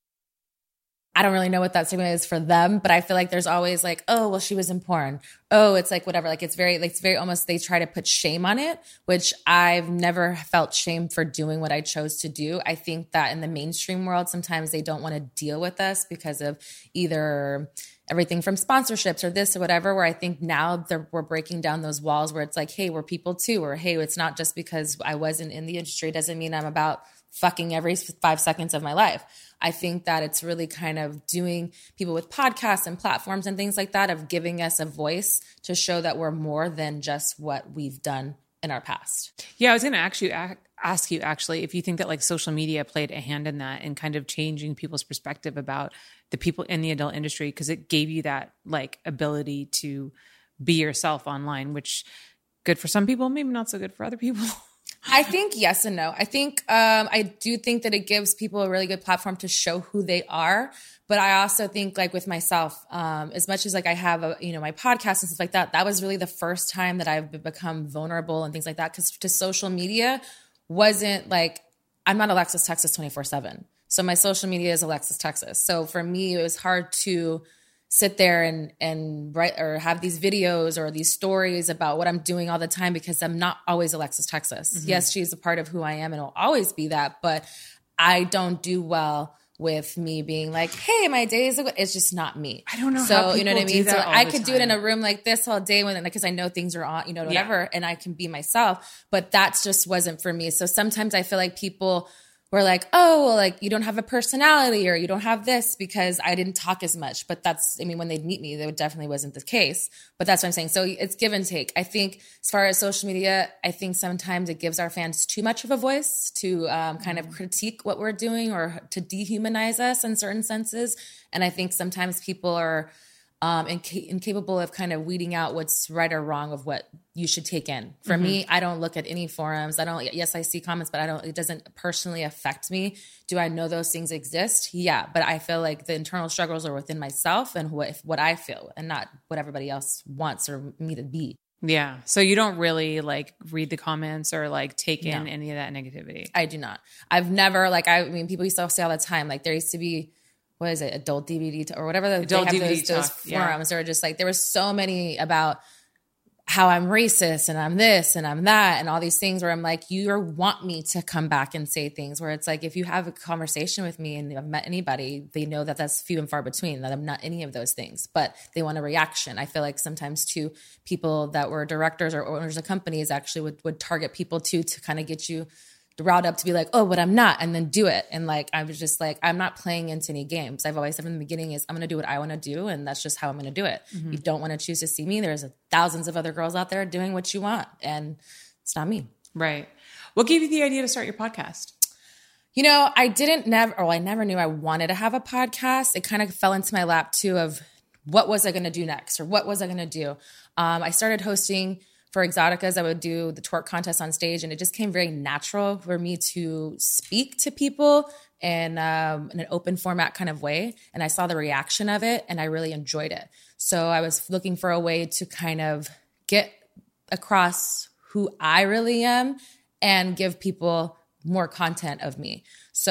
I don't really know what that stigma is for them, but I feel like there's always like, oh, well, she was in porn. Oh, it's like whatever. Like it's very, like it's very almost, they try to put shame on it, which I've never felt shame for doing what I chose to do. I think that in the mainstream world, sometimes they don't want to deal with us because of either everything from sponsorships or this or whatever, where I think now we're breaking down those walls where it's like, hey, we're people too, or hey, it's not just because I wasn't in the industry doesn't mean I'm about fucking every five seconds of my life. I think that it's really kind of doing people with podcasts and platforms and things like that, of giving us a voice to show that we're more than just what we've done in our past. Yeah, I was going to actually ask you actually if you think that like social media played a hand in that and kind of changing people's perspective about the people in the adult industry, because it gave you that like ability to be yourself online, which good for some people, maybe not so good for other people. I think yes and no. I think um, I do think that it gives people a really good platform to show who they are. But I also think like with myself, um, as much as like I have a, you know, my podcast and stuff like that, that was really the first time that I've become vulnerable and things like that. Because to social media wasn't like, I'm not Alexis Texas twenty-four seven. So my social media is Alexis Texas. So for me, it was hard to sit there and and write or have these videos or these stories about what I'm doing all the time, because I'm not always Alexis Texas. Mm-hmm. Yes, she's a part of who I am and will always be that, but I don't do well with me being like, hey, my day is, it's just not me. I don't know so, how people you know what I mean? do So that all I the could time. do it in a room like this all day when, because I know things are on, you know, whatever, Yeah. and I can be myself, but that just wasn't for me. So sometimes I feel like people were like, oh, well, like you don't have a personality or you don't have this because I didn't talk as much. But that's, I mean, when they'd meet me, that definitely wasn't the case. But that's what I'm saying. So it's give and take. I think as far as social media, I think sometimes it gives our fans too much of a voice to um, kind of critique what we're doing or to dehumanize us in certain senses. And I think sometimes people are um, inca- incapable of kind of weeding out what's right or wrong of what you should take in. For mm-hmm. me, I don't look at any forums. I don't, yes, I see comments, but I don't, it doesn't personally affect me. Do I know those things exist? Yeah. But I feel like the internal struggles are within myself and what, what I feel and not what everybody else wants or me to be. Yeah. So you don't really like read the comments or like take in No. any of that negativity. I do not. I've never like, I mean, people used to say all the time, like there used to be, what is it, adult D V D t- or whatever the, Adult they have D V D those, those talk, yeah. forums. Or just like, there was so many about how I'm racist and I'm this and I'm that and all these things where I'm like, you want me to come back and say things where it's like, if you have a conversation with me and I've met anybody, they know that that's few and far between, that I'm not any of those things, but they want a reaction. I feel like sometimes too, people that were directors or owners of companies actually would, would target people too, to kind of get you riled up to be like, oh, but I'm not, and then do it. And like, I was just like, I'm not playing into any games. I've always said from the beginning is I'm going to do what I want to do. And that's just how I'm going to do it. Mm-hmm. You don't want to choose to see me. There's a, thousands of other girls out there doing what you want. And it's not me. Right. What gave you the idea to start your podcast? You know, I didn't never, or I never knew I wanted to have a podcast. It kind of fell into my lap too of what was I going to do next or what was I going to do? Um, I started hosting for Exoticas. I would do the twerk contest on stage, and it just came very natural for me to speak to people in, um, in an open format kind of way. And I saw the reaction of it, and I really enjoyed it. So I was looking for a way to kind of get across who I really am and give people more content of me.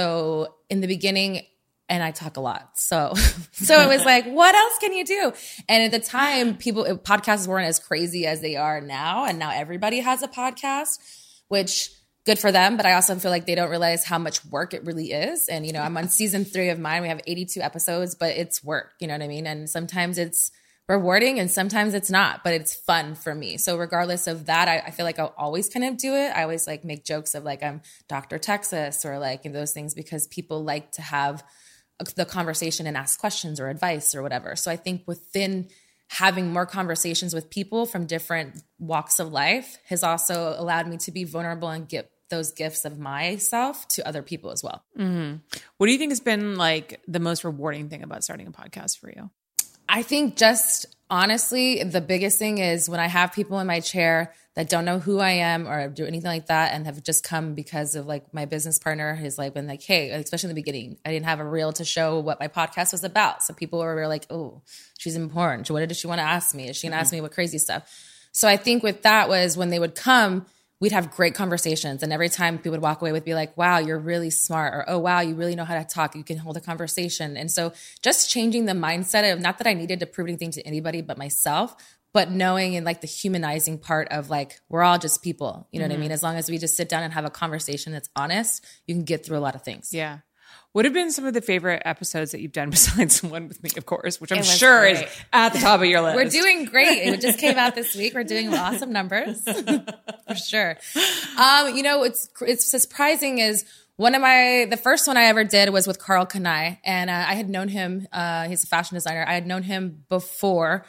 So in the beginning, and I talk a lot. So, so it was like, what else can you do? And at the time, people, podcasts weren't as crazy as they are now. And now everybody has a podcast, which good for them. But I also feel like they don't realize how much work it really is. And, you know, I'm on season three of mine. We have eighty-two episodes, but it's work, you know what I mean? And sometimes it's rewarding and sometimes it's not, but it's fun for me. So regardless of that, I, I feel like I'll always kind of do it. I always like make jokes of like, I'm Doctor Texas or like those things because people like to have the conversation and ask questions or advice or whatever. So I think within having more conversations with people from different walks of life has also allowed me to be vulnerable and get those gifts of myself to other people as well. Mm-hmm. What do you think has been like the most rewarding thing about starting a podcast for you? I think just honestly, the biggest thing is when I have people in my chair that don't know who I am or do anything like that and have just come because of like my business partner has like been like, hey, especially in the beginning, I didn't have a reel to show what my podcast was about. So people were like, oh, she's important. What did she want to ask me? Is she going to mm-hmm. ask me what crazy stuff? So I think with that was when they would come, we'd have great conversations. And every time people would walk away with be like, wow, you're really smart. Or, oh, wow, you really know how to talk. You can hold a conversation. And so just changing the mindset of not that I needed to prove anything to anybody but myself, but knowing and like the humanizing part of like, we're all just people. You know mm-hmm. what I mean? As long as we just sit down and have a conversation that's honest, you can get through a lot of things. Yeah. What have been some of the favorite episode that you've done besides the one with me, of course, which I'm sure great. is at the top of your list? We're doing great. It just came out this week. We're doing awesome numbers for sure. Um, you know, it's it's surprising is one of my, the first one I ever did was with Karl Kani. And uh, I had known him, uh, he's a fashion designer. I had known him before,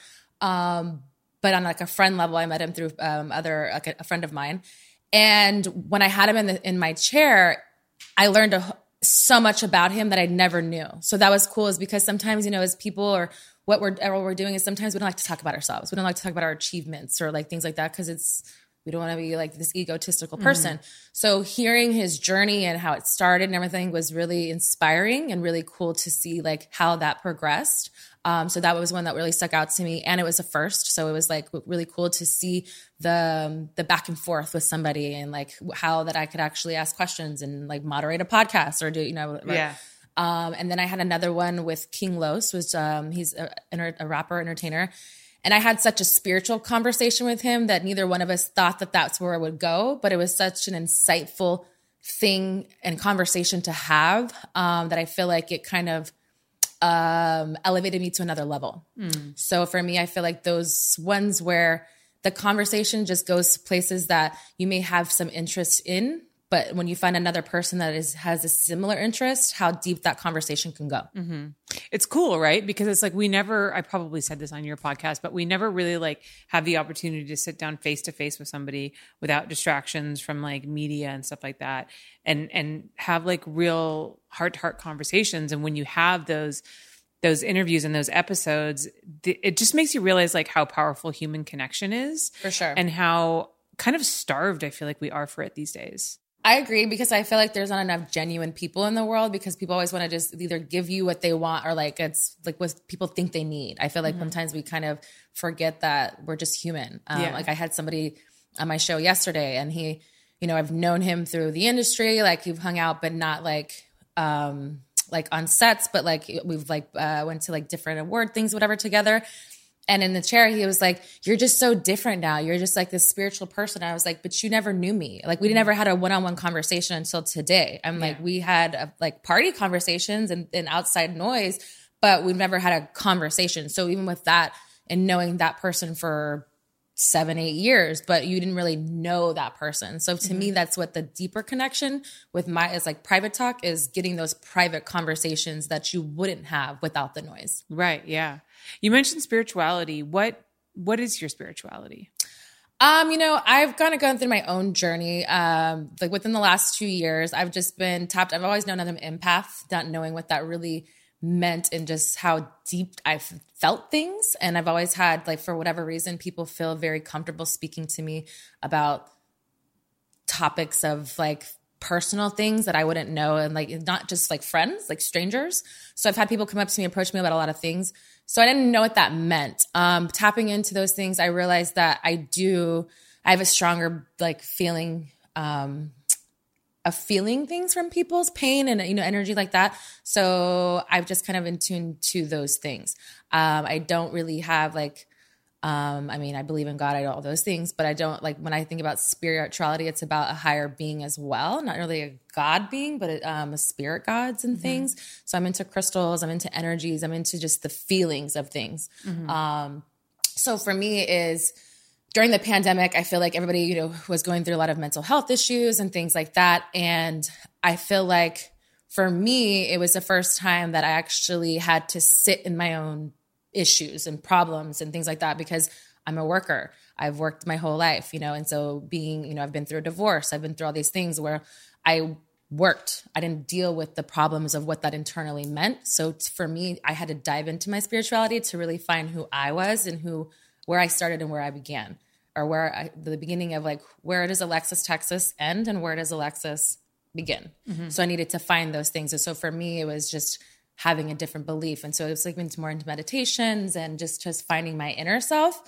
um, but on like a friend level, I met him through um, other, like a, a friend of mine. And when I had him in the, in my chair, I learned a so much about him that I never knew. So that was cool is because sometimes, you know, as people or what we're, what we're doing is sometimes we don't like to talk about ourselves. We don't like to talk about our achievements or like things like that. Cause it's, we don't want to be like this egotistical person. Mm-hmm. So hearing his journey and how it started and everything was really inspiring and really cool to see like how that progressed. Um, so that was one that really stuck out to me, and it was a first. So it was like really cool to see the um, the back and forth with somebody, and like how that I could actually ask questions and like moderate a podcast or do you know, like, yeah. Um, and then I had another one with King Los, was um, he's a, a rapper, entertainer, and I had such a spiritual conversation with him that neither one of us thought that that's where it would go, but it was such an insightful thing and conversation to have um, that I feel like it kind of um, elevated me to another level. Mm. So for me, I feel like those ones where the conversation just goes to places that you may have some interest in, but when you find another person that is has a similar interest, how deep that conversation can go. Mm-hmm. It's cool, right? Because it's like we never, I probably said this on your podcast, but we never really like have the opportunity to sit down face to face with somebody without distractions from like media and stuff like that, and and have like real heart to heart conversations. And when you have those those interviews and those episodes, it just makes you realize like how powerful human connection is, for sure, and how kind of starved I feel like we are for it these days. I agree, because I feel like there's not enough genuine people in the world, because people always want to just either give you what they want or like it's like what people think they need. I feel like mm-hmm. sometimes we kind of forget that we're just human. Um, yeah. Like I had somebody on my show yesterday, and he, you know, I've known him through the industry, like we've hung out, but not like, um, like on sets, but like we've like uh, went to like different award things, whatever, together. And in the chair, he was like, you're just so different now. You're just like this spiritual person. I was like, but you never knew me. Like we mm-hmm. never had a one-on-one conversation until today. I'm yeah. like, we had a, like party conversations and, and outside noise, but we've never had a conversation. So even with that and knowing that person for seven, eight years, but you didn't really know that person. So to mm-hmm. me, that's what the deeper connection with my, is like private talk is getting those private conversations that you wouldn't have without the noise. Right. Yeah. You mentioned spirituality. What, what is your spirituality? Um, you know, I've kind of gone through my own journey. Um, like within the last two years, I've just been tapped. I've always known I'm an empath, not knowing what that really meant and just how deep I've felt things. And I've always had, like, for whatever reason, people feel very comfortable speaking to me about topics of like personal things that I wouldn't know. And like, not just like friends, like strangers. So I've had people come up to me, approach me about a lot of things. So I didn't know what that meant. Um, tapping into those things, I realized that I do, I have a stronger like feeling, um, of feeling things from people's pain and, you know, energy like that. So I've just kind of in tune to those things. Um, I don't really have like, um, I mean, I believe in God, I do all those things, but I don't like, when I think about spirituality, it's about a higher being as well. Not really a God being, but it, um, a spirit gods and mm-hmm. things. So I'm into crystals, I'm into energies, I'm into just the feelings of things. Mm-hmm. Um, so for me is, during the pandemic, I feel like everybody, you know, was going through a lot of mental health issues and things like that. And I feel like for me, it was the first time that I actually had to sit in my own issues and problems and things like that, because I'm a worker. I've worked my whole life, you know, and so being, you know, I've been through a divorce. I've been through all these things where I worked. I didn't deal with the problems of what that internally meant. So for me, I had to dive into my spirituality to really find who I was and who where I started and where I began, or where I, the beginning of like, where does Alexis Texas end and where does Alexis begin? Mm-hmm. So I needed to find those things. And so for me, it was just having a different belief. And so it was like into more into meditations and just, just finding my inner self.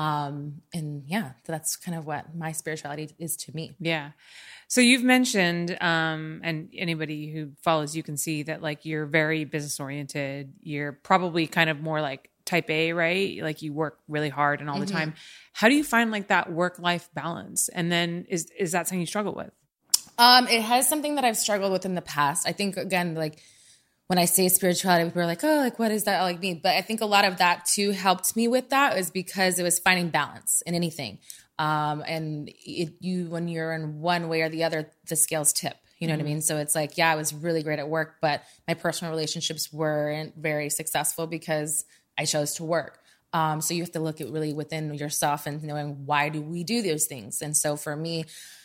Um, and yeah, so that's kind of what my spirituality is to me. Yeah. So you've mentioned, um, and anybody who follows you can see that like you're very business oriented. You're probably kind of more like type A, right? Like you work really hard and all mm-hmm. the time. How do you find like that work-life balance? And then is, is that something you struggle with? Um, it has something that I've struggled with in the past. I think again, like when I say spirituality, people are like, oh, like, what is that like me? But I think a lot of that too helped me with that is because it was finding balance in anything. Um, and it, you, when you're in one way or the other, the scales tip. You know mm-hmm. what I mean? So it's like, yeah, I was really great at work, but my personal relationships weren't very successful because I chose to work. Um, so you have to look at really within yourself and knowing why do we do those things? And so for me,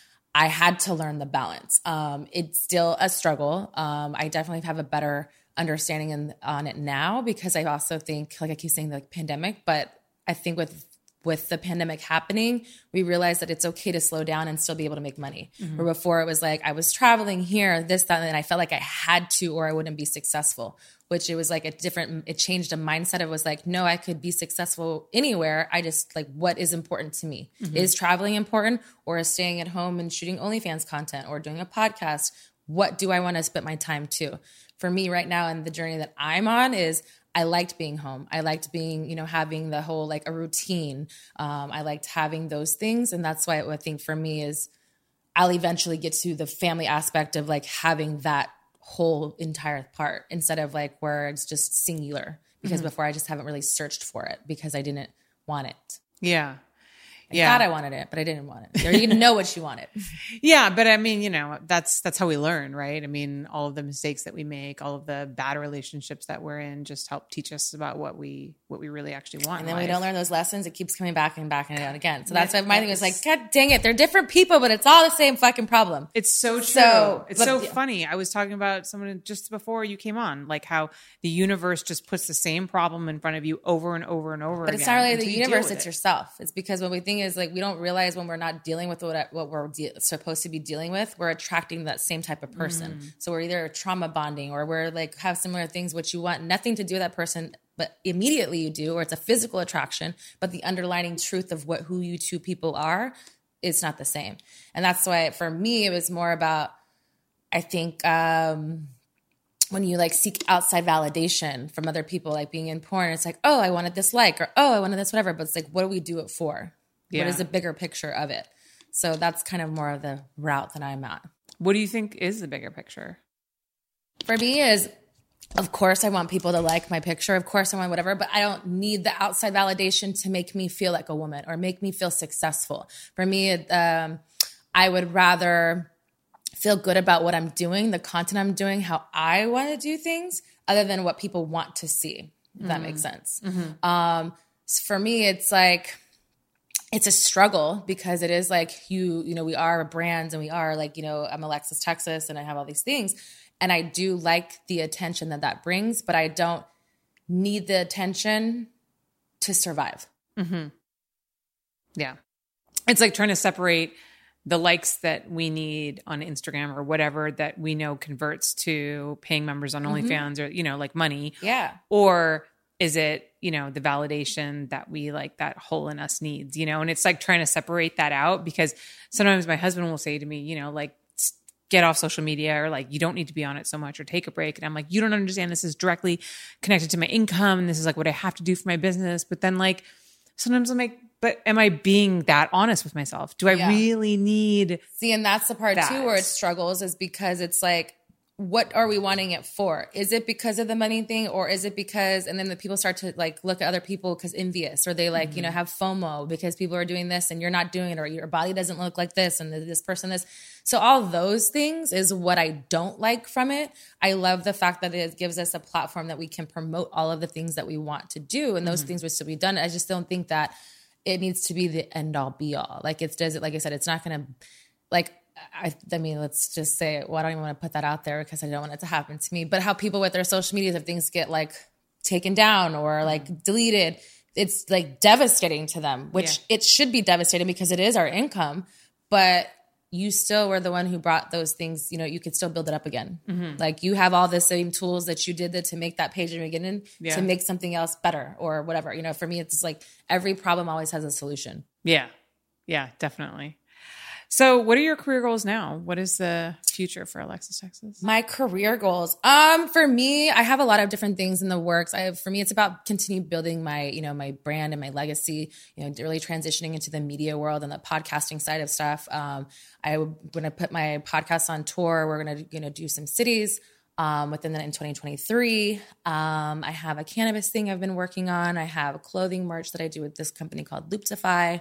I had to learn the balance. Um, it's still a struggle. Um, I definitely have a better understanding in, on it now because I also think, like I keep saying, like pandemic, but I think with with the pandemic happening, we realized that it's okay to slow down and still be able to make money. Mm-hmm. Where before it was like, I was traveling here, this, that, and I felt like I had to, or I wouldn't be successful, which it was like a different, it changed a mindset. It was like, no, I could be successful anywhere. I just like, what is important to me? Mm-hmm. Is traveling important, or is staying at home and shooting OnlyFans content or doing a podcast? What do I want to spend my time to? For me right now, and the journey that I'm on is I liked being home. I liked being, you know, having the whole, like a routine. Um, I liked having those things. And that's why I think for me is I'll eventually get to the family aspect of like having that whole entire part instead of like where it's just singular, because mm-hmm. before I just haven't really searched for it because I didn't want it. Yeah. I yeah. thought I wanted it, but I didn't want it. Or you didn't know what you wanted. Yeah. But I mean, you know, that's, that's how we learn, right? I mean, all of the mistakes that we make, all of the bad relationships that we're in just help teach us about what we, what we really actually want. And then in life. We don't learn those lessons. It keeps coming back and back and out again. So that's why my thing is like, God dang it. They're different people, but it's all the same fucking problem. It's so true. So, it's but, so yeah. funny. I was talking about someone just before you came on, like how the universe just puts the same problem in front of you over and over and over but again. But it's not really the universe. It's it. yourself. It's because what we think is like, we don't realize when we're not dealing with what, what we're de- supposed to be dealing with, we're attracting that same type of person. Mm. So we're either trauma bonding or we're like have similar things, which you want nothing to do with that person, but immediately you do, or it's a physical attraction, but the underlying truth of what, who you two people are, it's not the same. And that's why for me, it was more about, I think, um, when you like seek outside validation from other people, like being in porn, it's like, oh, I wanted this like, or, oh, I wanted this, whatever. But it's like, what do we do it for? Yeah. What is the bigger picture of it? So that's kind of more of the route that I'm at. What do you think is the bigger picture? For me is of course I want people to like my picture. Of course I want whatever, but I don't need the outside validation to make me feel like a woman or make me feel successful. For me, it, um, I would rather feel good about what I'm doing, the content I'm doing, how I want to do things, other than what people want to see, if mm. that makes sense. Mm-hmm. Um, so for me, it's like, it's a struggle because it is like you, you know, we are brands and we are like, you know, I'm Alexis Texas and I have all these things. And I do like the attention that that brings, but I don't need the attention to survive. Mm-hmm. Yeah. It's like trying to separate the likes that we need on Instagram or whatever that we know converts to paying members on OnlyFans mm-hmm. or, you know, like money. Yeah. Or is it, you know, the validation that we like that hole in us needs, you know? And it's like trying to separate that out because sometimes my husband will say to me, you know, like, get off social media or like, you don't need to be on it so much or take a break. And I'm like, you don't understand. This is directly connected to my income. And this is like what I have to do for my business. But then like, sometimes I'm like, but am I being that honest with myself? Do I yeah. really need See, and that's the part that? too where it struggles is because it's like, what are we wanting it for? Is it because of the money thing or is it because, and then the people start to like look at other people because envious or they like, mm-hmm. you know, have FOMO because people are doing this and you're not doing it or your body doesn't look like this and this person this. So all those things is what I don't like from it. I love the fact that it gives us a platform that we can promote all of the things that we want to do and those mm-hmm. things would still be done. I just don't think that it needs to be the end all be all. Like it's does it, like I said, it's not going to like, I, I mean, let's just say, well, I don't even want to put that out there because I don't want it to happen to me. But how people with their social medias, if things get like taken down or like deleted, it's like devastating to them, which yeah. it should be devastating because it is our income. But you still were the one who brought those things, you know, you could still build it up again. Mm-hmm. Like you have all the same tools that you did that to make that page in the beginning yeah. to make something else better or whatever. You know, for me, it's like every problem always has a solution. Yeah. Yeah, definitely. So what are your career goals now? What is the future for Alexis Texas? My career goals. Um, for me, I have a lot of different things in the works. I have, for me, it's about continue building my, you know, my brand and my legacy, you know, really transitioning into the media world and the podcasting side of stuff. Um, I'm going to put my podcast on tour. We're going to, you know, do some cities, um, within that in twenty twenty-three. Um, I have a cannabis thing I've been working on. I have a clothing merch that I do with this company called Looptify.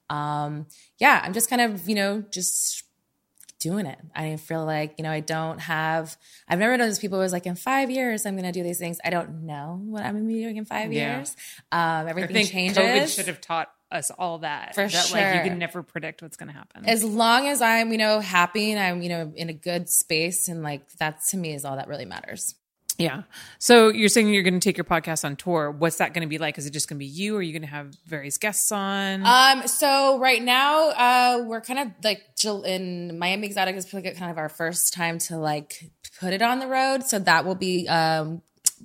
Um, yeah, I'm just kind of, you know, just doing it. I feel like, you know, I don't have, I've never known those people who was like, in five years, I'm going to do these things. I don't know what I'm going to be doing in five yeah. years. Um, everything I think changes. COVID should have taught us all that. For that, sure. Like, you can never predict what's going to happen. As long as I'm, you know, happy and I'm, you know, in a good space and like, that to me is all that really matters. Yeah. So you're saying you're going to take your podcast on tour. What's that going to be like? Is it just going to be you? Or are you going to have various guests on? Um. So right now, uh, we're kind of like in Miami Exotic is kind of our first time to like put it on the road. So that will be um,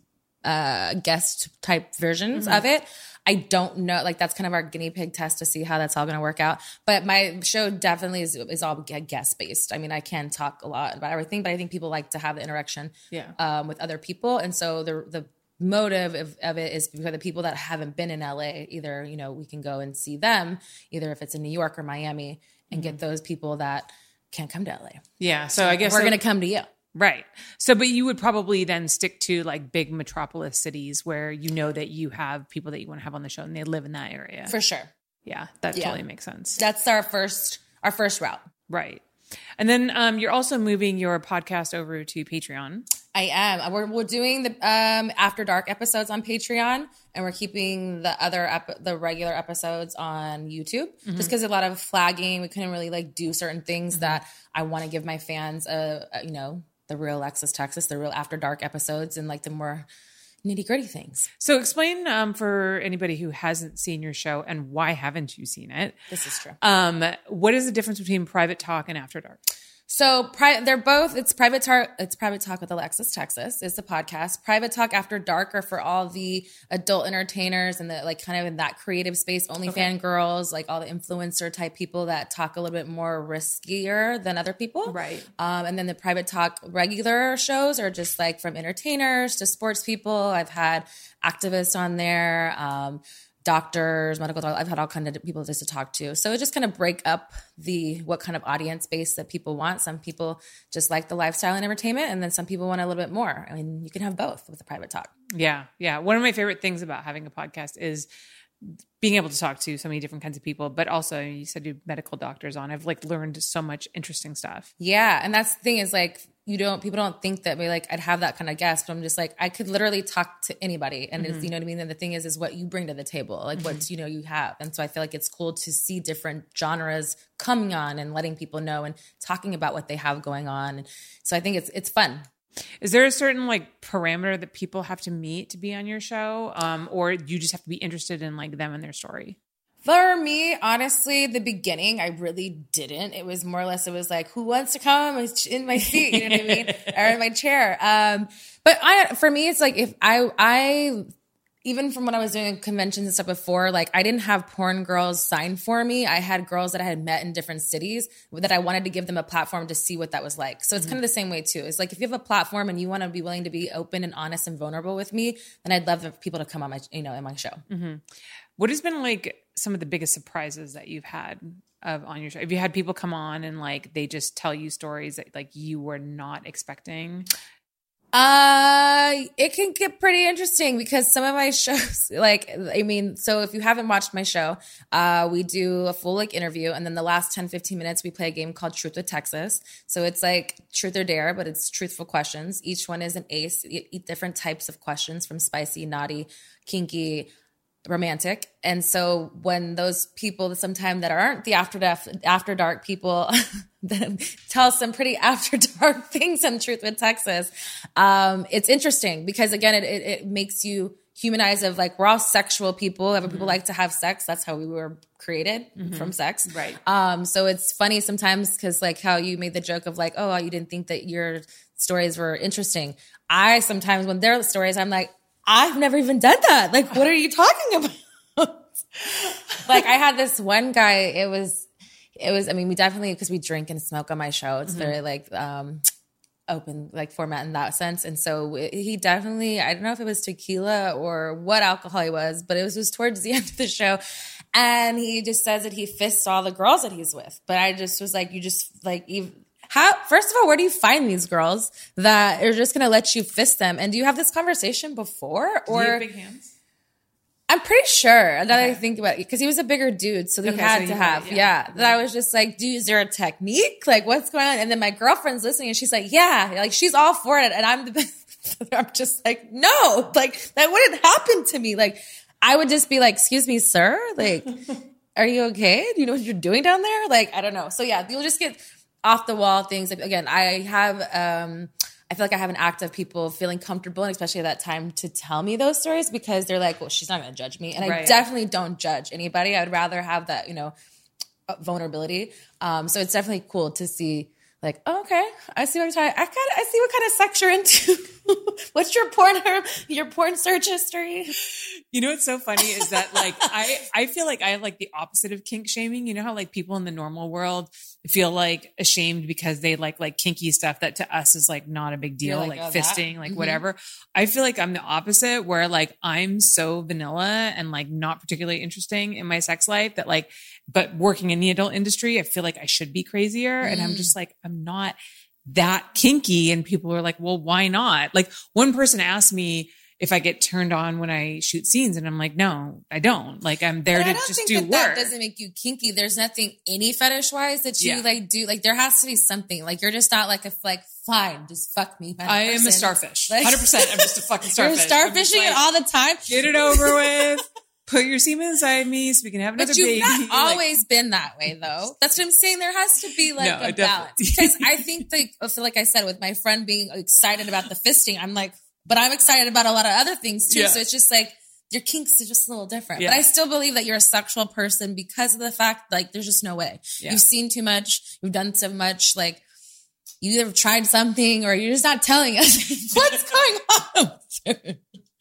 uh, guest type versions mm-hmm. of it. I don't know, like that's kind of our guinea pig test to see how that's all going to work out. But my show definitely is is all guest based. I mean, I can talk a lot about everything, but I think people like to have the interaction yeah. um, with other people. And so the the motive of, of it is for the people that haven't been in L A, either, you know, we can go and see them, either if it's in New York or Miami, and mm-hmm. get those people that can't come to L A. Yeah. So I guess we're so- going to come to you. Right. So, but you would probably then stick to like big metropolis cities where you know that you have people that you want to have on the show and they live in that area. For sure. Yeah, that yeah. totally makes sense. That's our first, our first route. Right. And then um, you're also moving your podcast over to Patreon. I am. We're, we're doing the um, After Dark episodes on Patreon, and we're keeping the other ep- the regular episodes on YouTube. Mm-hmm. Just because a lot of flagging, we couldn't really like do certain things mm-hmm. that I want to give my fans, a, a you know, the real Alexis Texas, the real After Dark episodes, and like the more nitty gritty things. So explain um, for anybody who hasn't seen your show, and why haven't you seen it? This is true. Um, what is the difference between Private Talk and After Dark? So pri- they're both, it's private talk, it's Private Talk with Alexis Texas is the podcast. Private Talk After Dark are for all the adult entertainers and the like kind of in that creative space, OnlyFans okay. girls, like all the influencer type people that talk a little bit more riskier than other people. Right. Um, and then the Private Talk regular shows are just like from entertainers to sports people. I've had activists on there. Um, doctors, medical doctors. I've had all kinds of people just to talk to. So it just kind of break up the what kind of audience base that people want. Some people just like the lifestyle and entertainment, and then some people want a little bit more. I mean, you can have both with the private talk. Yeah, yeah. One of my favorite things about having a podcast is being able to talk to so many different kinds of people, but also you said you medical doctors on. I've like learned so much interesting stuff. Yeah, and that's the thing is like you don't people don't think that we like I'd have that kind of guest, but I'm just like I could literally talk to anybody, and mm-hmm. it's, you know what I mean. And the thing is, is what you bring to the table, like mm-hmm. what you know you have, and so I feel like it's cool to see different genres coming on and letting people know and talking about what they have going on. And so I think it's it's fun. Is there a certain like parameter that people have to meet to be on your show, um, or you just have to be interested in like them and their story? For me, honestly, the beginning, I really didn't. It was more or less, it was like, who wants to come in my seat? You know what I mean? Or in my chair. Um, but I, for me, it's like, if I, I, even from when I was doing conventions and stuff before, like I didn't have porn girls sign for me. I had girls that I had met in different cities that I wanted to give them a platform to see what that was like. So it's mm-hmm. kind of the same way too. It's like, if you have a platform and you want to be willing to be open and honest and vulnerable with me, then I'd love for people to come on my, you know, in my show. Mm-hmm. What has been like some of the biggest surprises that you've had of on your show? Have you had people come on and like they just tell you stories that like you were not expecting? Uh, it can get pretty interesting because some of my shows, like, I mean, so if you haven't watched my show, uh, we do a full like interview, and then the last ten, fifteen minutes, we play a game called Truth with Texas. So it's like truth or dare, but it's truthful questions. Each one is an ace, eight different types of questions, from spicy, naughty, kinky, romantic. And so when those people sometimes that aren't the after death, after dark people then tell some pretty after dark things on Truth with Texas, um, it's interesting because again, it, it, it makes you humanize of like, we're all sexual people. Mm-hmm. People like to have sex. That's how we were created, mm-hmm. from sex. Right. Um, so it's funny sometimes because like how you made the joke of like, oh, you didn't think that your stories were interesting. I sometimes when they're stories, I'm like, I've never even done that. Like, what are you talking about? Like, I had this one guy, it was, it was, I mean, we definitely, because we drink and smoke on my show. It's mm-hmm. very like, um, open, like format in that sense. And so he definitely, I don't know if it was tequila or what alcohol he was, but it was just towards the end of the show. And he just says that he fists all the girls that he's with. But I just was like, you just like, even, How, first of all, where do you find these girls that are just going to let you fist them? And do you have this conversation before? Or do you have big hands? I'm pretty sure that okay. I think about it because he was a bigger dude. So he okay, had so to have, had, yeah. yeah. That I was just like, dude, is there a technique? Like, what's going on? And then my girlfriend's listening and she's like, yeah, like she's all for it. And I'm the best. I'm just like, no, like that wouldn't happen to me. Like, I would just be like, excuse me, sir. Like, are you okay? Do you know what you're doing down there? Like, I don't know. So yeah, you'll just get off the wall things. Like, again, I have, um, I feel like I have an act of people feeling comfortable, and especially at that time, to tell me those stories because they're like, well, she's not going to judge me. And right. I definitely don't judge anybody. I would rather have that, you know, vulnerability. Um, so it's definitely cool to see like, oh, okay, I see what you're talking. I kind of, I see what kind of sex you're into. What's your porn, your porn search history? You know what's so funny is that like I, I feel like I have like the opposite of kink shaming. You know how like people in the normal world feel like ashamed because they like like kinky stuff that to us is like not a big deal, like, like oh, fisting, that? like mm-hmm. whatever. I feel like I'm the opposite, where like I'm so vanilla and like not particularly interesting in my sex life that like, but working in the adult industry, I feel like I should be crazier, mm. and I'm just like I'm not that kinky. And people are like, well, why not? Like one person asked me if I get turned on when I shoot scenes, and I'm like, no, I don't. Like I'm there but to just do that work. That doesn't make you kinky. There's nothing any fetish wise that you yeah. like do. Like there has to be something. Like you're just not like a like fine, just fuck me. I person. am a starfish. Like, one hundred percent. I'm just a fucking starfish. You're starfishing like, it all the time. Get it over with. Put your semen inside me so we can have another but you've baby. Not always like, been that way though. That's what I'm saying. There has to be like no, a balance. Because I think like, so like I said, with my friend being excited about the fisting, I'm like, but I'm excited about a lot of other things too. Yeah. So it's just like your kinks are just a little different. Yeah. But I still believe that you're a sexual person because of the fact like there's just no way. Yeah. You've seen too much. You've done so much. Like you either tried something or you're just not telling us what's going on.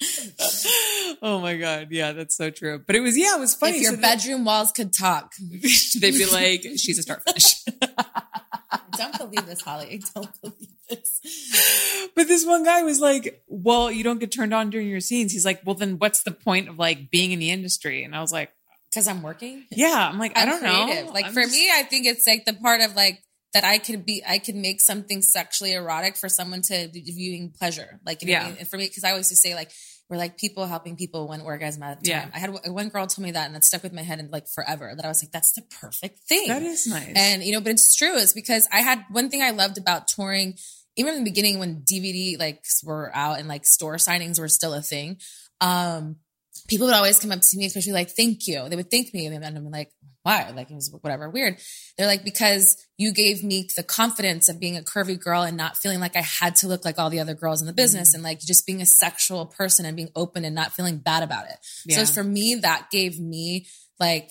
Oh my God. Yeah, that's so true. But it was, yeah, it was funny. If your so bedroom that, walls could talk, they'd be like, she's a starfish. Don't believe this, Holly. Don't believe this. But this one guy was like, well, you don't get turned on during your scenes. He's like, well, then what's the point of like being in the industry? And I was like, because I'm working. Yeah. I'm like, I I'm don't creative. know. Like I'm for just- me, I think it's like the part of like, that I could be, I could make something sexually erotic for someone to be viewing pleasure. Like, you know Yeah. what I mean? And for me, because I always used to say like, we're like people helping people one orgasm at a time. Yeah. I had one girl told me that and that stuck with my head and like forever, that I was like, that's the perfect thing. That is nice. And, you know, but it's true. It's because I had one thing I loved about touring, even in the beginning when D V D like were out and like store signings were still a thing. Um, people would always come up to me, especially like, thank you. They would thank me. And then I'm like, why? Like it was whatever, weird. They're like, because you gave me the confidence of being a curvy girl and not feeling like I had to look like all the other girls in the business mm-hmm. and like just being a sexual person and being open and not feeling bad about it. Yeah. So for me, that gave me like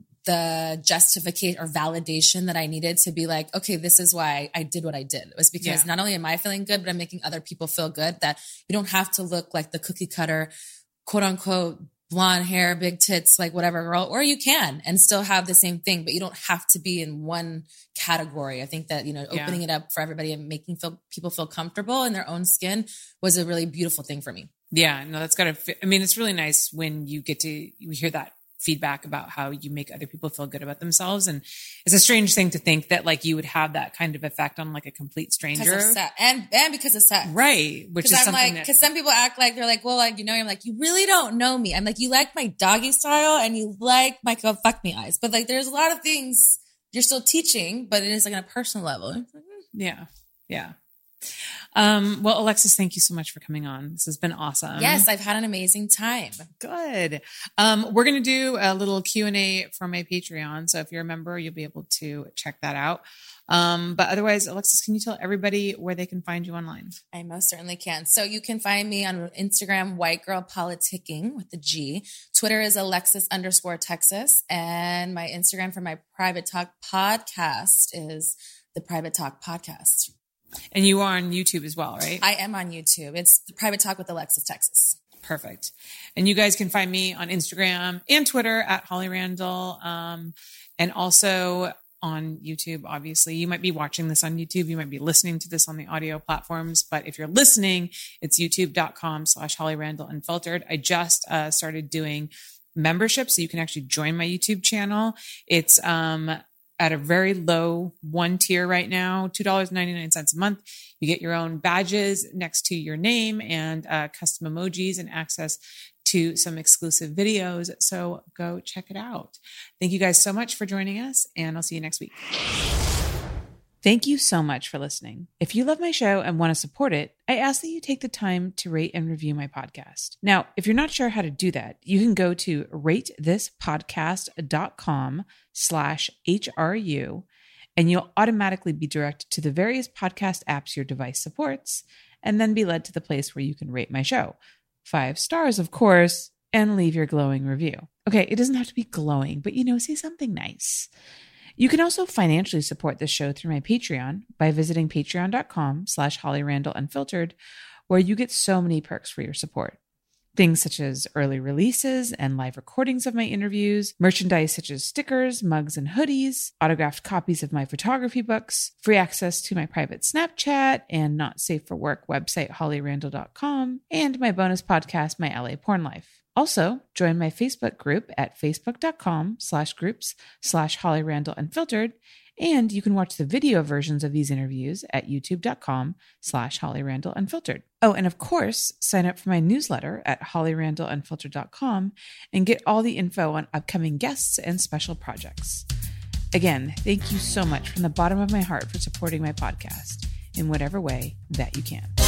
the justification or validation that I needed to be like, okay, this is why I did what I did. It was because yeah. not only am I feeling good, but I'm making other people feel good, that you don't have to look like the cookie cutter, quote unquote, blonde hair, big tits, like whatever girl, or you can and still have the same thing, but you don't have to be in one category. I think that, you know, opening yeah. it up for everybody and making feel, people feel comfortable in their own skin was a really beautiful thing for me. Yeah, no, that's gotta, I mean, it's really nice when you get to, you hear that feedback about how you make other people feel good about themselves. And it's a strange thing to think that like you would have that kind of effect on like a complete stranger. Because of sex. And, and because of sex. Right. Which is I'm something like, that, cause some people act like they're like, well, like, you know, I'm like, you really don't know me. I'm like, you like my doggy style and you like my go fuck me eyes. But like, there's a lot of things you're still teaching, but it is like on a personal level. Yeah. Yeah. Um, well, Alexis, thank you so much for coming on. This has been awesome. Yes, I've had an amazing time. Good. Um, we're going to do a little Q and A for my Patreon. So if you're a member, you'll be able to check that out. Um, but otherwise, Alexis, can you tell everybody where they can find you online? I most certainly can. So you can find me on Instagram, White Girl Politicking with the G. Twitter is Alexis underscore Texas. And my Instagram for my Private Talk podcast is the Private Talk Podcast. And you are on YouTube as well, right? I am on YouTube. It's the Private Talk with Alexis Texas. Perfect. And you guys can find me on Instagram and Twitter at Holly Randall. Um, and also on YouTube, obviously. You might be watching this on YouTube. You might be listening to this on the audio platforms. But if you're listening, it's youtube.com slash Holly Randall Unfiltered. I just uh, started doing membership, so you can actually join my YouTube channel. It's um at a very low one tier right now, two dollars and ninety-nine cents a month. You get your own badges next to your name and uh, custom emojis and access to some exclusive videos. So go check it out. Thank you guys so much for joining us, and I'll see you next week. Thank you so much for listening. If you love my show and want to support it, I ask that you take the time to rate and review my podcast. Now, if you're not sure how to do that, you can go to ratethispodcast.com slash HRU, and you'll automatically be directed to the various podcast apps your device supports, and then be led to the place where you can rate my show. Five stars, of course, and leave your glowing review. Okay, it doesn't have to be glowing, but you know, say something nice. You can also financially support this show through my Patreon by visiting patreon.com slash Holly Randall Unfiltered, where you get so many perks for your support. Things such as early releases and live recordings of my interviews, merchandise such as stickers, mugs, and hoodies, autographed copies of my photography books, free access to my private Snapchat and Not Safe for Work website, holly randall dot com, and my bonus podcast, My L A Porn Life. Also, join my Facebook group at facebook.com slash groups slash Holly Randall Unfiltered, and you can watch the video versions of these interviews at youtube.com slash Holly Randall Unfiltered. Oh, and of course, sign up for my newsletter at holly randall unfiltered dot com and get all the info on upcoming guests and special projects. Again, thank you so much from the bottom of my heart for supporting my podcast in whatever way that you can.